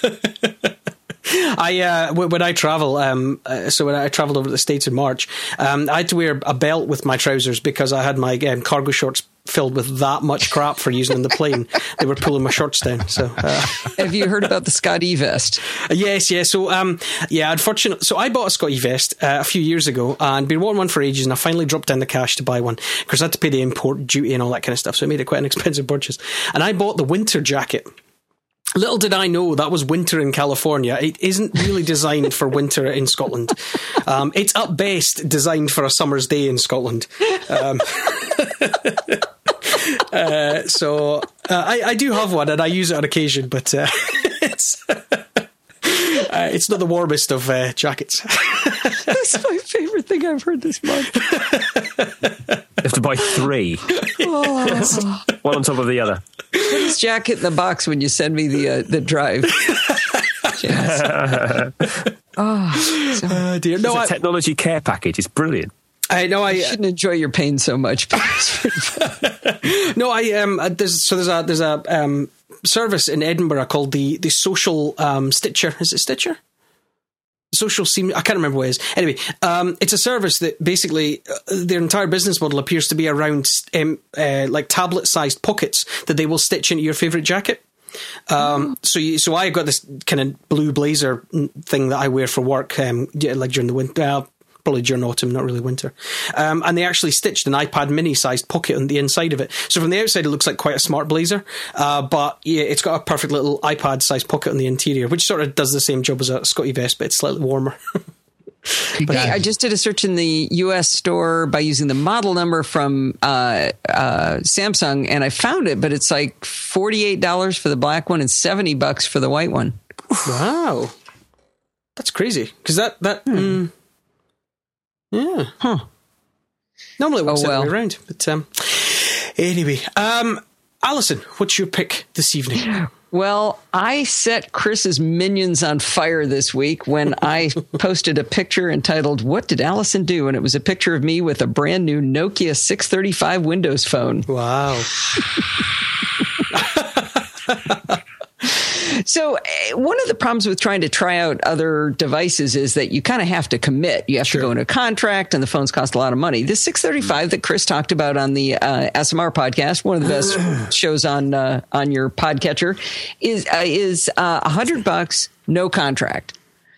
I uh, w- when I travel, um, uh, so when I travelled over to the States in March, um, I had to wear a belt with my trousers because I had my um, cargo shorts filled with that much crap for using in the plane. They were pulling my shorts down. So, uh, Have you heard about the Scott E vest? yes, yes. So, um, yeah, unfortunately, so I bought a Scotty vest uh, a few years ago and been wanting one for ages, and I finally dropped down the cash to buy one because I had to pay the import duty and all that kind of stuff. So it made it quite an expensive purchase. And I bought the winter jacket. Little did I know that was winter in California. It isn't really designed for winter in Scotland. Um, it's at best designed for a summer's day in Scotland. Um, uh, so uh, I, I do have one and I use it on occasion, but uh, it's uh, it's not the warmest of uh, jackets. That's my favorite thing I've heard this month. You have to buy three, Oh. one on top of the other. Put this jacket in the box when you send me the uh, the drive. Yes. Oh, so Uh, dear. No, It's a I, technology care package. It's brilliant. I know. I you shouldn't enjoy your pain so much. But it's pretty fun. no. I um. uh, There's so there's a there's a um service in Edinburgh called the the Social um Stitcher. Is it Stitcher? Social seam. I can't remember what it is. Anyway, um, it's a service that basically uh, their entire business model appears to be around um, uh, like tablet-sized pockets that they will stitch into your favorite jacket. Um, so, you, so I got this kind of blue blazer thing that I wear for work, um, yeah, like during the winter. Uh, Probably during autumn, not really winter. Um, and they actually stitched an iPad mini sized pocket on the inside of it. So from the outside, it looks like quite a smart blazer. Uh, but yeah, it's got a perfect little iPad sized pocket on the interior, which sort of does the same job as a Scotty vest, but it's slightly warmer. Hey, I just did a search in the U S store by using the model number from uh, uh, Samsung, and I found it, but it's like forty-eight dollars for the black one and seventy bucks for the white one. Wow. That's crazy. Because that, that, hmm. mm, yeah. Huh. Normally it works Oh, the well. other way around. But um, anyway, um, Alison, what's your pick this evening? Well, I set Chris's minions on fire this week when I posted a picture entitled, "What Did Allison Do?" And it was a picture of me with a brand new Nokia six thirty-five Windows phone. Wow. So uh, one of the problems with trying to try out other devices is that you kind of have to commit. You have Sure. to go into a contract, and the phones cost a lot of money. This six thirty-five that Chris talked about on the uh, S M R podcast, one of the best shows on uh, on your podcatcher, is uh, is uh, a hundred bucks, no contract.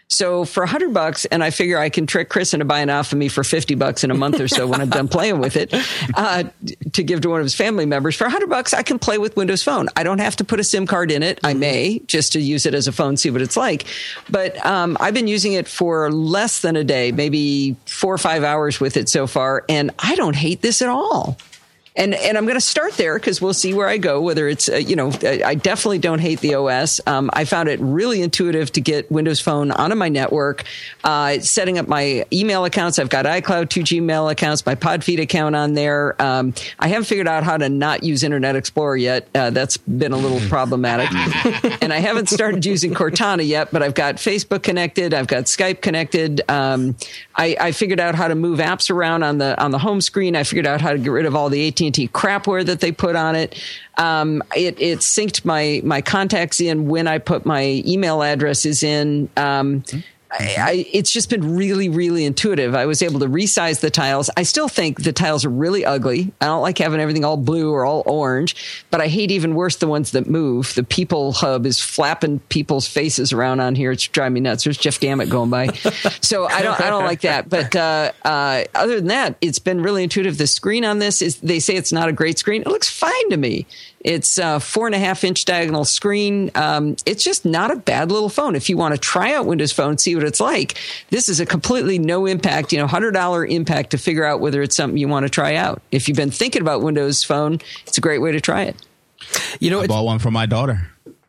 So for a hundred bucks, and I figure I can trick Chris into buying off of me for fifty bucks in a month or so when I'm done playing with it, uh, to give to one of his family members. For a hundred bucks, I can play with Windows Phone. I don't have to put a SIM card in it. I may, just to use it as a phone, see what it's like. But um, I've been using it for less than a day, maybe four or five hours with it so far, and I don't hate this at all. And and I'm going to start there because we'll see where I go, whether it's, uh, you know, I definitely don't hate the O S. Um, I found it really intuitive to get Windows Phone onto my network, uh, setting up my email accounts. I've got iCloud, two Gmail accounts, my Podfeed account on there. Um, I haven't figured out how to not use Internet Explorer yet. Uh, that's been a little problematic. And I haven't started using Cortana yet, but I've got Facebook connected. I've got Skype connected. Um, I, I figured out how to move apps around on the on the home screen. I figured out how to get rid of all the A T and T crapware that they put on it. Um, it, it synced my, my contacts in when I put my email addresses in. Um, I, I, it's just been really, really intuitive. I was able to resize the tiles. I still think the tiles are really ugly. I don't like having everything all blue or all orange, but I hate even worse the ones that move. The People Hub is flapping people's faces around on here. It's driving me nuts. There's Jeff Gamet going by. So I don't, I don't like that. But, uh, uh, other than that, it's been really intuitive. The screen on this is, they say it's not a great screen. It looks fine to me. It's a four and a half inch diagonal screen. Um, it's just not a bad little phone. If you want to try out Windows Phone, see what it's like, this is a completely no impact, you know, one hundred dollars impact to figure out whether it's something you want to try out. If you've been thinking about Windows Phone, it's a great way to try it. You know, I bought one for my daughter.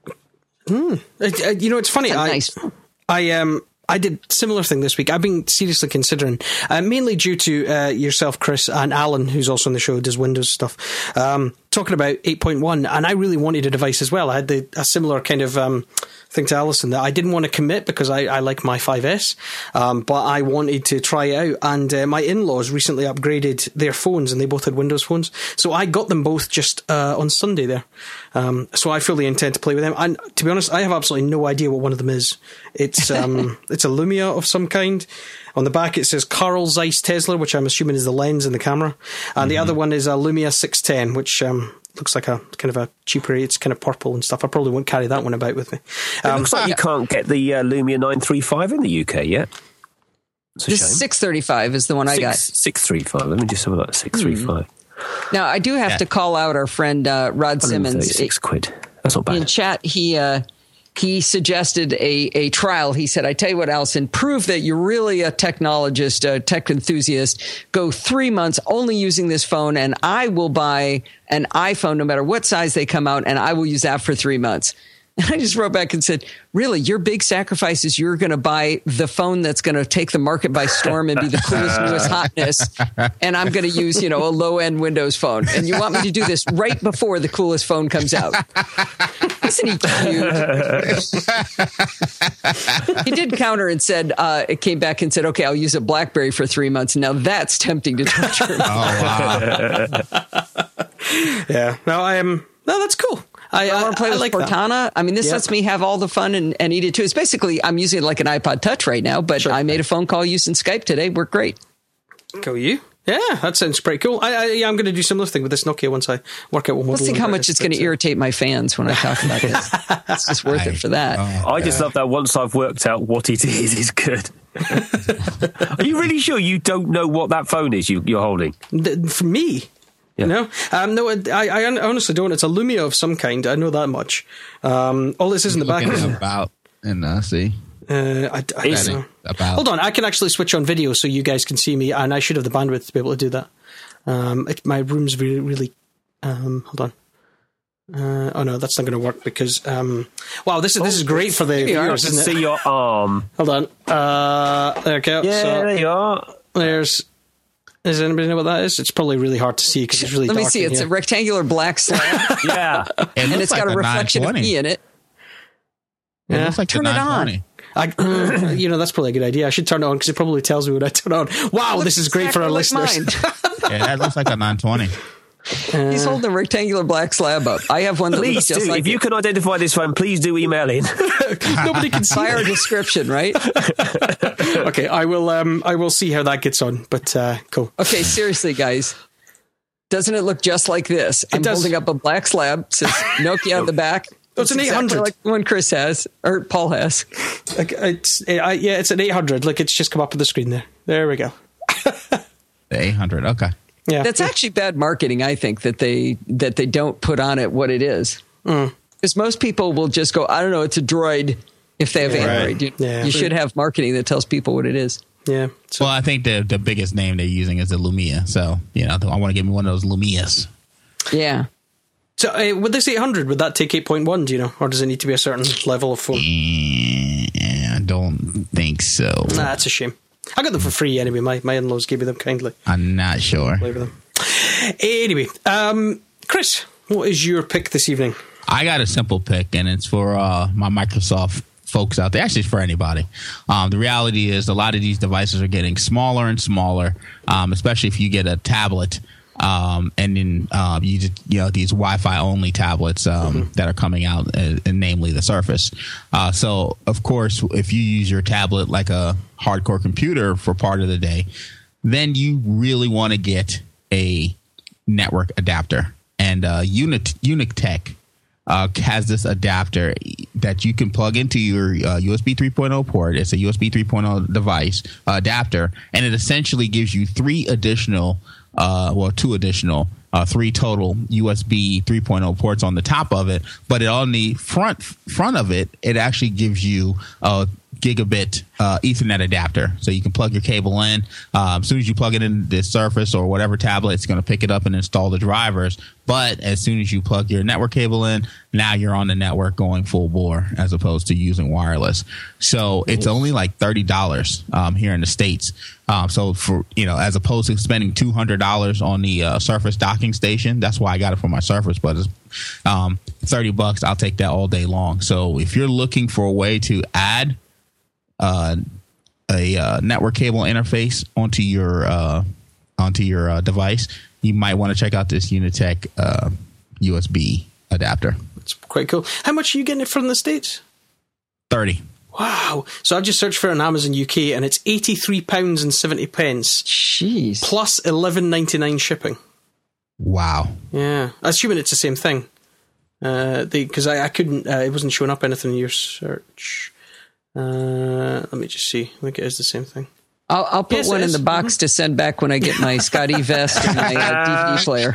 Hmm. You know, it's funny. It's I, nice. I um. I did similar thing this week. I've been seriously considering, uh, mainly due to uh, yourself, Chris, and Alan, who's also on the show, does Windows stuff, um, talking about eight point one, and I really wanted a device as well. I had the, a similar kind of um, thing to Alison, that I didn't want to commit because I, I like my five S, um, but I wanted to try it out, and uh, my in-laws recently upgraded their phones, and they both had Windows phones, so I got them both just uh, on Sunday there. Um, so I fully intend to play with them, and to be honest, I have absolutely no idea what one of them is. It's um, it's a Lumia of some kind. On the back it says Carl Zeiss Tesla, which I'm assuming is the lens in the camera, and mm-hmm. the other one is a Lumia six ten, which um, looks like a kind of a cheaper. It's kind of purple and stuff. I probably won't carry that one about with me. Um, it looks like you can't get the uh, Lumia nine thirty-five in the U K yet. The six thirty-five is the one I got. six thirty-five. Let me just have a look. six thirty-five. Hmm. Now I do have yeah. to call out our friend uh, Rod Simmons. Six quid. That's not bad. In chat, he. Uh, He suggested a, a trial. He said, I tell you what, Alison, prove that you're really a technologist, a tech enthusiast. Go three months only using this phone, and I will buy an iPhone no matter what size they come out, and I will use that for three months. And I just wrote back and said, really, your big sacrifice is you're going to buy the phone that's going to take the market by storm and be the coolest, newest hotness. And I'm going to use, you know, a low-end Windows phone. And you want me to do this right before the coolest phone comes out. Isn't he cute? He did counter and said, uh, it came back and said, okay, I'll use a BlackBerry for three months. Now that's tempting to torture. Oh, wow. Yeah. No, I am. No, that's cool. I, I, I want to play I with like Cortana. That. I mean, this yep. lets me have all the fun and, and eat it too. It's basically, I'm using it like an iPod Touch right now, but sure. I made a phone call using Skype today. Worked great. Go you. Yeah, that sounds pretty cool. I, I, yeah, I'm going to do similar thing with this Nokia once I work out what model. Let's think how much it's going to irritate my fans when I talk about this. It's just worth I, it for that. Oh, I just yeah. love that once I've worked out what it is, it's good. Are you really sure you don't know what that phone is you, you're holding? For me? Yeah. No, um, no, I, I honestly don't. It's a Lumia of some kind. I know that much. Um, all this is in the back. About and uh, see. Uh, I, I don't know. About. Hold on, I can actually switch on video so you guys can see me, and I should have the bandwidth to be able to do that. Um, it, my room's really, really. Um, hold on. Uh, oh no, that's not going to work because. Um, wow, this is oh, this is great for the viewers, isn't it? See your arm. Hold on. Uh, there we go. Yeah, so, there you are. There's. Does anybody know what that is? It's probably really hard to see because it's really Let dark. me see. It's here. a rectangular black slab. Yeah. It and it's like got a, a reflection of me in it. It yeah. looks like turn it on. I, uh, you know, that's probably a good idea. I should turn it on because it probably tells me when I turn it on. Wow, this is great for our like listeners. Yeah, that looks like a nine twenty. Uh, He's holding a rectangular black slab up. I have one that please looks just do. like If you it. can identify this phone, please do email in. Nobody can see our description, right? Okay, I will. Um, I will see how that gets on. But uh, cool. Okay, seriously, guys, doesn't it look just like this? It I'm does. holding up a black slab, says Nokia on the back. Oh, it's an exactly eight hundred. Like one Chris has, or Paul has. Like it's, uh, yeah, it's an eight hundred. Like it's just come up on the screen there. There we go. The eight hundred, okay. Yeah. That's actually bad marketing, I think, that they that they don't put on it what it is. Mm. Because most people will just go, I don't know, it's a Droid if they have Yeah. Android. You, Yeah. you should have marketing that tells people what it is. Yeah. So, Well, I think the the biggest name they're using is the Lumia. So, you know, I want to give me one of those Lumias. Yeah. so uh, with this eight hundred, would that take eight point one, do you know? Or does it need to be a certain level of phone? Yeah, I don't think so. Nah, that's a shame. I got them for free anyway. My my in-laws gave me them kindly. I'm not sure. Play with them. Anyway, um, Chris, what is your pick this evening? I got a simple pick, and it's for uh, my Microsoft folks out there. Actually, it's for anybody. Um, the reality is a lot of these devices are getting smaller and smaller, um, especially if you get a tablet. Um, and then uh, you just, you know, these Wi-Fi only tablets um, mm-hmm. that are coming out, uh, and namely the Surface. Uh, so, of course, if you use your tablet like a hardcore computer for part of the day, then you really want to get a network adapter. And uh, Unit Unitech uh, has this adapter that you can plug into your uh, U S B three point oh port. It's a U S B three point oh device uh, adapter, and it essentially gives you three additional Uh, well, two additional, uh, three total U S B three point oh ports on the top of it. But it, on the front front of it, it actually gives you a gigabit uh, Ethernet adapter. So you can plug your cable in. Um, as soon as you plug it in this Surface or whatever tablet, it's going to pick it up and install the drivers. But as soon as you plug your network cable in, now you're on the network going full bore as opposed to using wireless. So it's only like thirty dollars um, here in the States. Um, so for, you know, as opposed to spending two hundred dollars on the uh, Surface docking station, that's why I got it for my Surface. But it's um, thirty bucks. I'll take that all day long. So if you're looking for a way to add uh, a uh, network cable interface onto your uh, onto your uh, device, you might want to check out this Unitech uh, U S B adapter. It's quite cool. How much are you getting it from the States? thirty. Wow. So I've just searched for it on Amazon U K and it's eighty-three pounds and seventy pence. Jeez. Plus eleven ninety-nine shipping. Wow. Yeah. Assuming it's the same thing. Uh, Because I, I couldn't, uh, it wasn't showing up anything in your search. Uh, let me just see. I think it is the same thing. I'll, I'll put Yes, one it in is. the box Mm-hmm. to send back when I get my Scotty vest and my uh, D V D player.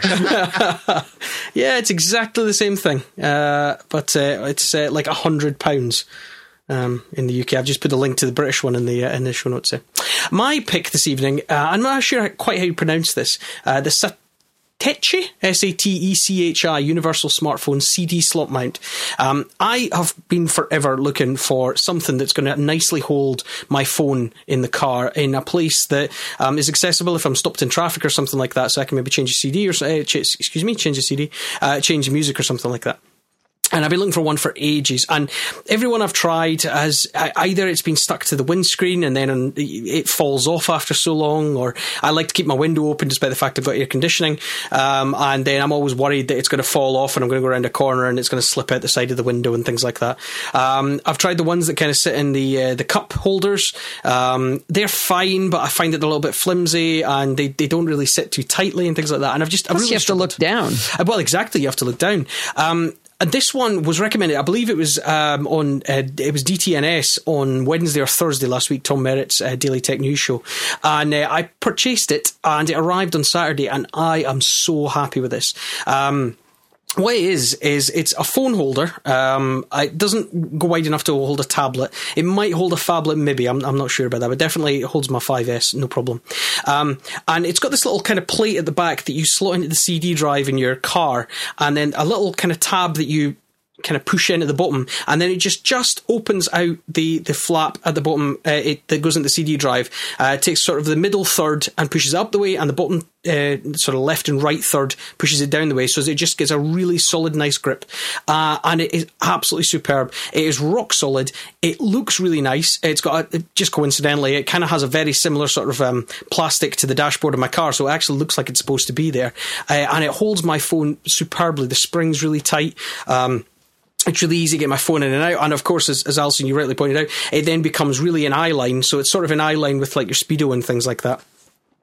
Yeah, it's exactly the same thing. Uh, but uh, it's uh, like one hundred pounds. Um, in the U K. I've just put a link to the British one in the uh, in the show notes there. My pick this evening, uh, I'm not sure quite how you pronounce this, uh, the Satechi, S A T E C H I, Universal Smartphone C D slot mount. Um, I have been forever looking for something that's going to nicely hold my phone in the car in a place that um, is accessible if I'm stopped in traffic or something like that, so I can maybe change a C D or, uh, ch- excuse me, change a C D, uh, change music or something like that. And I've been looking for one for ages. And everyone I've tried has either it's been stuck to the windscreen and then it falls off after so long, or I like to keep my window open despite the fact I've got air conditioning. Um, and then I'm always worried that it's going to fall off and I'm going to go around a corner and it's going to slip out the side of the window and things like that. Um, I've tried the ones that kind of sit in the uh, the cup holders. Um, they're fine, but I find that they're a little bit flimsy and they, they don't really sit too tightly and things like that. And I've just, I Plus really you have struggled. to look down. Uh, Well, exactly. You have to look down. Um, And this one was recommended, I believe it was um, on, uh, it was D T N S on Wednesday or Thursday last week, Tom Merritt's uh, Daily Tech News show. And uh, I purchased it and it arrived on Saturday and I am so happy with this. Um, What it is, is it's a phone holder. Um, it doesn't go wide enough to hold a tablet. It might hold a phablet, maybe. I'm, I'm not sure about that, but definitely it holds my five S, no problem. Um, and it's got this little kind of plate at the back that you slot into the C D drive in your car, and then a little kind of tab that you kind of push in at the bottom, and then it just just opens out the the flap at the bottom uh, it, that goes into the C D drive. Uh, it takes sort of the middle third and pushes it up the way, and the bottom uh, sort of left and right third pushes it down the way, so it just gets a really solid, nice grip. Uh, and it is absolutely superb. It is rock solid. It looks really nice. It's got a, just coincidentally, it kind of has a very similar sort of um, plastic to the dashboard of my car, so it actually looks like it's supposed to be there. Uh, and it holds my phone superbly. The spring's really tight. Um, It's really easy to get my phone in and out. And of course, as, as Alison, you rightly pointed out, it then becomes really an eye line. So it's sort of an eye line with like your Speedo and things like that.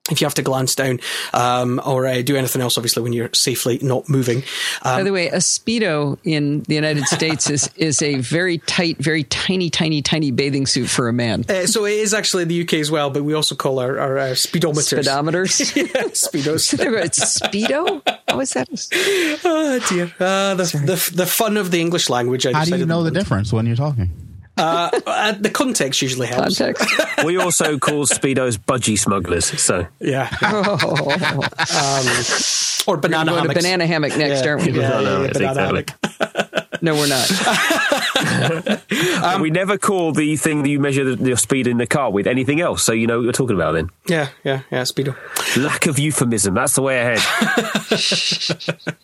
if you have to glance down um, or uh, do anything else, obviously, when you're safely not moving. Um, By the way, a Speedo in the United States is, is a very tight, very tiny, tiny, tiny bathing suit for a man. Uh, so it is actually in the U K as well, but we also call our, our uh, speedometers. Speedometers? Yeah, speedos. It's Speedo? How is that? Oh, dear. Uh, the, the, the fun of the English language. I How do you know the to difference when you're talking? Uh, uh, the context usually helps. Context. We also call Speedos budgie smugglers. So Yeah. Oh. Um, or banana We're going to hammocks. banana hammock next, Yeah. aren't we? Yeah, yeah, No, yeah, it's banana exactly. hammock. No, we're not. um, we never call the thing that you measure the, your speed in the car with anything else, so you know what you're talking about then. Yeah, yeah, yeah, Speedo. Lack of euphemism, that's the way ahead.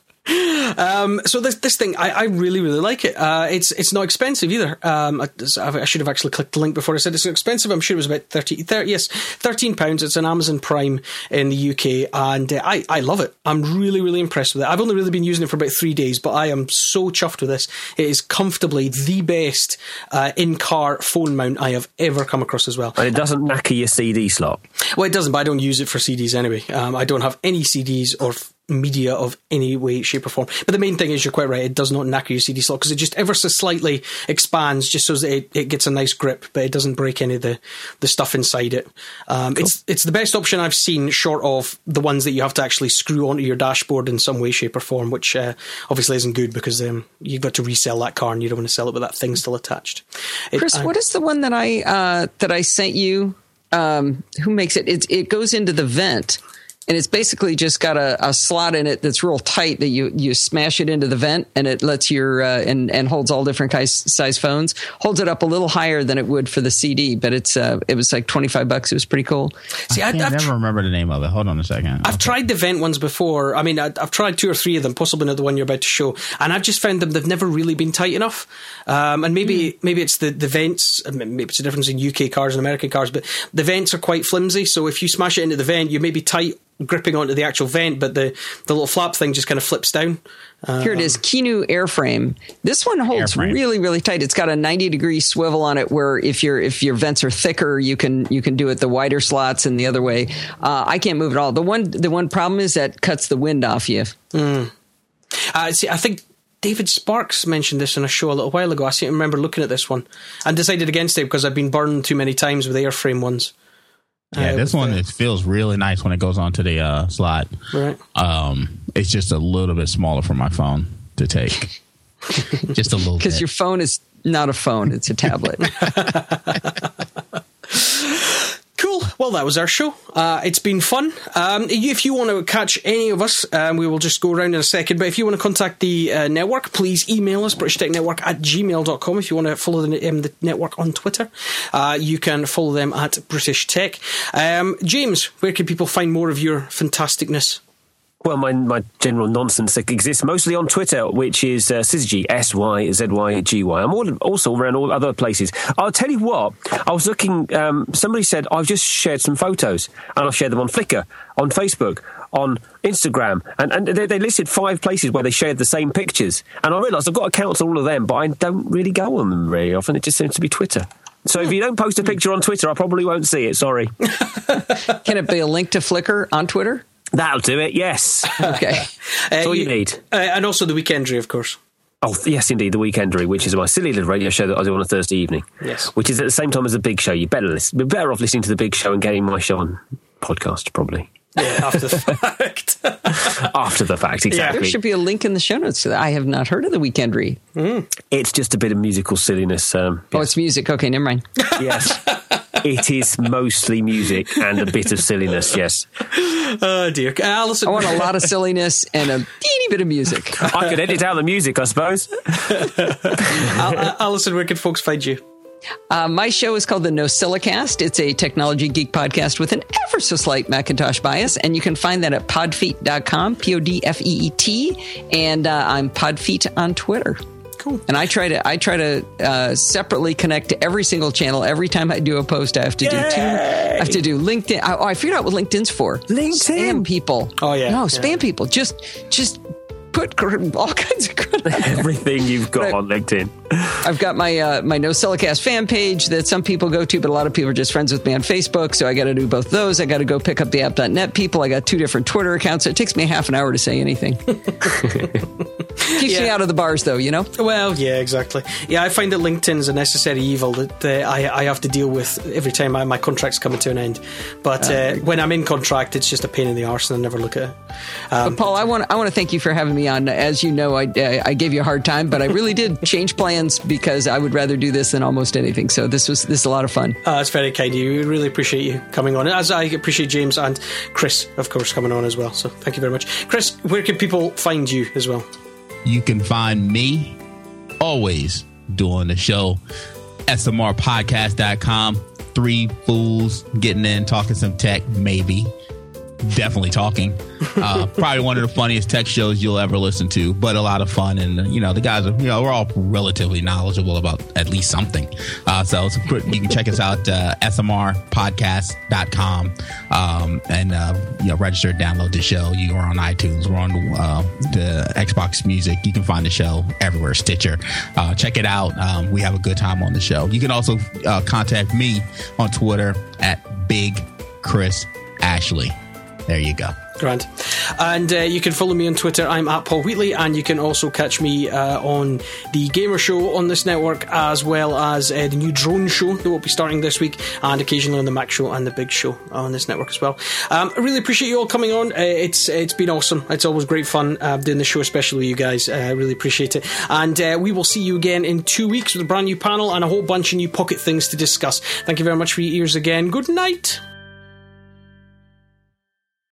Um, so this this thing, I, I really, really like it. Uh, it's it's not expensive either. Um, I, I should have actually clicked the link before I said it's expensive. I'm sure it was about thirty, thirty yes, thirteen pounds. It's an Amazon Prime in the U K, and uh, I, I love it. I'm really, really impressed with it. I've only really been using it for about three days, but I am so chuffed with this. It is comfortably the best uh, in-car phone mount I have ever come across as well. And it doesn't knacker your C D slot. Well, it doesn't, but I don't use it for C Ds anyway. Um, I don't have any C Ds or f- media of any way, shape or form. But the main thing is, you're quite right, it does not knacker your C D slot, because it just ever so slightly expands just so that it, it gets a nice grip, but it doesn't break any of the, the stuff inside it. Um, cool. It's it's the best option I've seen, short of the ones that you have to actually screw onto your dashboard in some way, shape or form, which uh, obviously isn't good, because um, you've got to resell that car and you don't want to sell it with that thing still attached. It, Chris, I, what is the one that I uh, that I sent you? Um, who makes it? It it goes into the vent. And it's basically just got a, a slot in it that's real tight that you, you smash it into the vent, and it lets your uh, and and holds all different size, size phones. Holds it up a little higher than it would for the C D, but it's uh, it was like twenty-five bucks. It was pretty cool. See, I I, can't I've never tr- remember the name of it. Hold on a second. I've Okay. tried the vent ones before. I mean, I, I've tried two or three of them, possibly not the one you're about to show, and I've just found them, they've never really been tight enough. Um, and maybe mm. maybe it's the, the vents, maybe it's a difference in U K cars and American cars, but the vents are quite flimsy, so if you smash it into the vent, you may be tight gripping onto the actual vent, but the, the little flap thing just kind of flips down. Um, Here it is, Kinu Airframe. This one holds Airframe. really, really tight. It's got a ninety degree swivel on it, where if your if your vents are thicker, you can you can do it the wider slots and the other way. Uh, I can't move at all. The one the one problem is that cuts the wind off you. Mm. Uh, see, I think David Sparks mentioned this on a show a little while ago. I seem to remember looking at this one and decided against it because I've been burned too many times with airframe ones. Yeah, uh, this one, the, it feels really nice when it goes onto the uh, slot. Right. Um, it's just a little bit smaller for my phone to take. Just a little bit. Because your phone is not a phone, it's a tablet. Cool. Well, that was our show. Uh, it's been fun. Um, if you want to catch any of us, um, we will just go around in a second. But if you want to contact the uh, network, please email us, british tech network at gmail dot com. If you want to follow the, um, the network on Twitter, uh, you can follow them at British Tech. Um, James, where can people find more of your fantasticness? Well, my my general nonsense that exists mostly on Twitter, which is uh, Syzygy, S Y Z Y G Y. I'm all, also around all other places. I'll tell you what, I was looking, um, somebody said, I've just shared some photos, and I've shared them on Flickr, on Facebook, on Instagram, and, and they, they listed five places where they shared the same pictures. And I realised I've got accounts on all of them, but I don't really go on them very often. It just seems to be Twitter. So if you don't post a picture on Twitter, I probably won't see it, sorry. Can it be a link to Flickr on Twitter? That'll do it, yes. Okay. That's all you, you need. Uh, and also the Weekendry, of course. Oh, yes, indeed, the Weekendry, which is my silly little radio show that I do on a Thursday evening. Yes. Which is at the same time as the Big Show. You better listen. You're better off listening to the Big Show and getting my show on podcast, probably. Yeah, after the fact. After the fact, exactly. There should be a link in the show notes to that. I have not heard of the Weekendry. Mm. It's just a bit of musical silliness. Um, oh, yes. it's music. Okay, never mind. Yes. It is mostly music and a bit of silliness, yes. Oh, dear. Uh, Alison. I want a lot of silliness and a teeny bit of music. I could edit out the music, I suppose. Al- Alison, where can folks find you? Uh, my show is called the NosillaCast. It's a technology geek podcast with an ever so slight Macintosh bias, and you can find that at podfeet dot com, P O D F E E T, and uh, I'm Podfeet on Twitter. Cool. And I try to I try to uh, separately connect to every single channel. Every time I do a post, I have to Yay! do two. I have to do LinkedIn. I, oh, I figured out what LinkedIn's for. LinkedIn. Spam people. Oh yeah. No, yeah. spam people. Just just put all kinds of credit. Everything you've got on LinkedIn. I've got my uh, my NoCellicast fan page that some people go to, but a lot of people are just friends with me on Facebook, so I got to do both those. I got to go pick up the app dot net people. I got two different Twitter accounts, so it takes me half an hour to say anything. Keeps yeah. me out of the bars, though, you know? Well, yeah, exactly. Yeah, I find that LinkedIn's a necessary evil that uh, I, I have to deal with every time I, my contract's coming to an end. But uh, uh, when I'm in contract, it's just a pain in the arse, and I never look at it. Um, but Paul, I want I want to thank you for having me on. As you know, I, uh, I gave you a hard time, but I really did change plans because I would rather do this than almost anything. So this was this is a lot of fun. Uh, that's very kind of you. We really appreciate you coming on. As I appreciate James and Chris, of course, coming on as well. So thank you very much. Chris, where can people find you as well? You can find me always doing the show, S M R podcast dot com. Three fools getting in, talking some tech, maybe. Definitely talking. Uh, probably one of the funniest tech shows you'll ever listen to, but a lot of fun. And, you know, the guys are, you know, we're all relatively knowledgeable about at least something. Uh, so it's a, you can check us out, uh, S M R podcast dot com, um, and, uh, you know, register, download the show. You are on iTunes. We're on uh, the Xbox Music. You can find the show everywhere, Stitcher. Uh, check it out. Um, we have a good time on the show. You can also uh, contact me on Twitter at Big Chris Ashley. There you go. Grand. And uh, you can follow me on Twitter. I'm at Paul Wheatley, and you can also catch me uh, on the Gamer Show on this network, as well as uh, the new Drone Show that will be starting this week, and occasionally on the Mac Show and the Big Show on this network as well. Um, I really appreciate you all coming on. Uh, it's it's been awesome. It's always great fun uh, doing the show, especially with you guys. I uh, really appreciate it. And uh, we will see you again in two weeks with a brand new panel and a whole bunch of new Pocket things to discuss. Thank you very much for your ears again. Good night.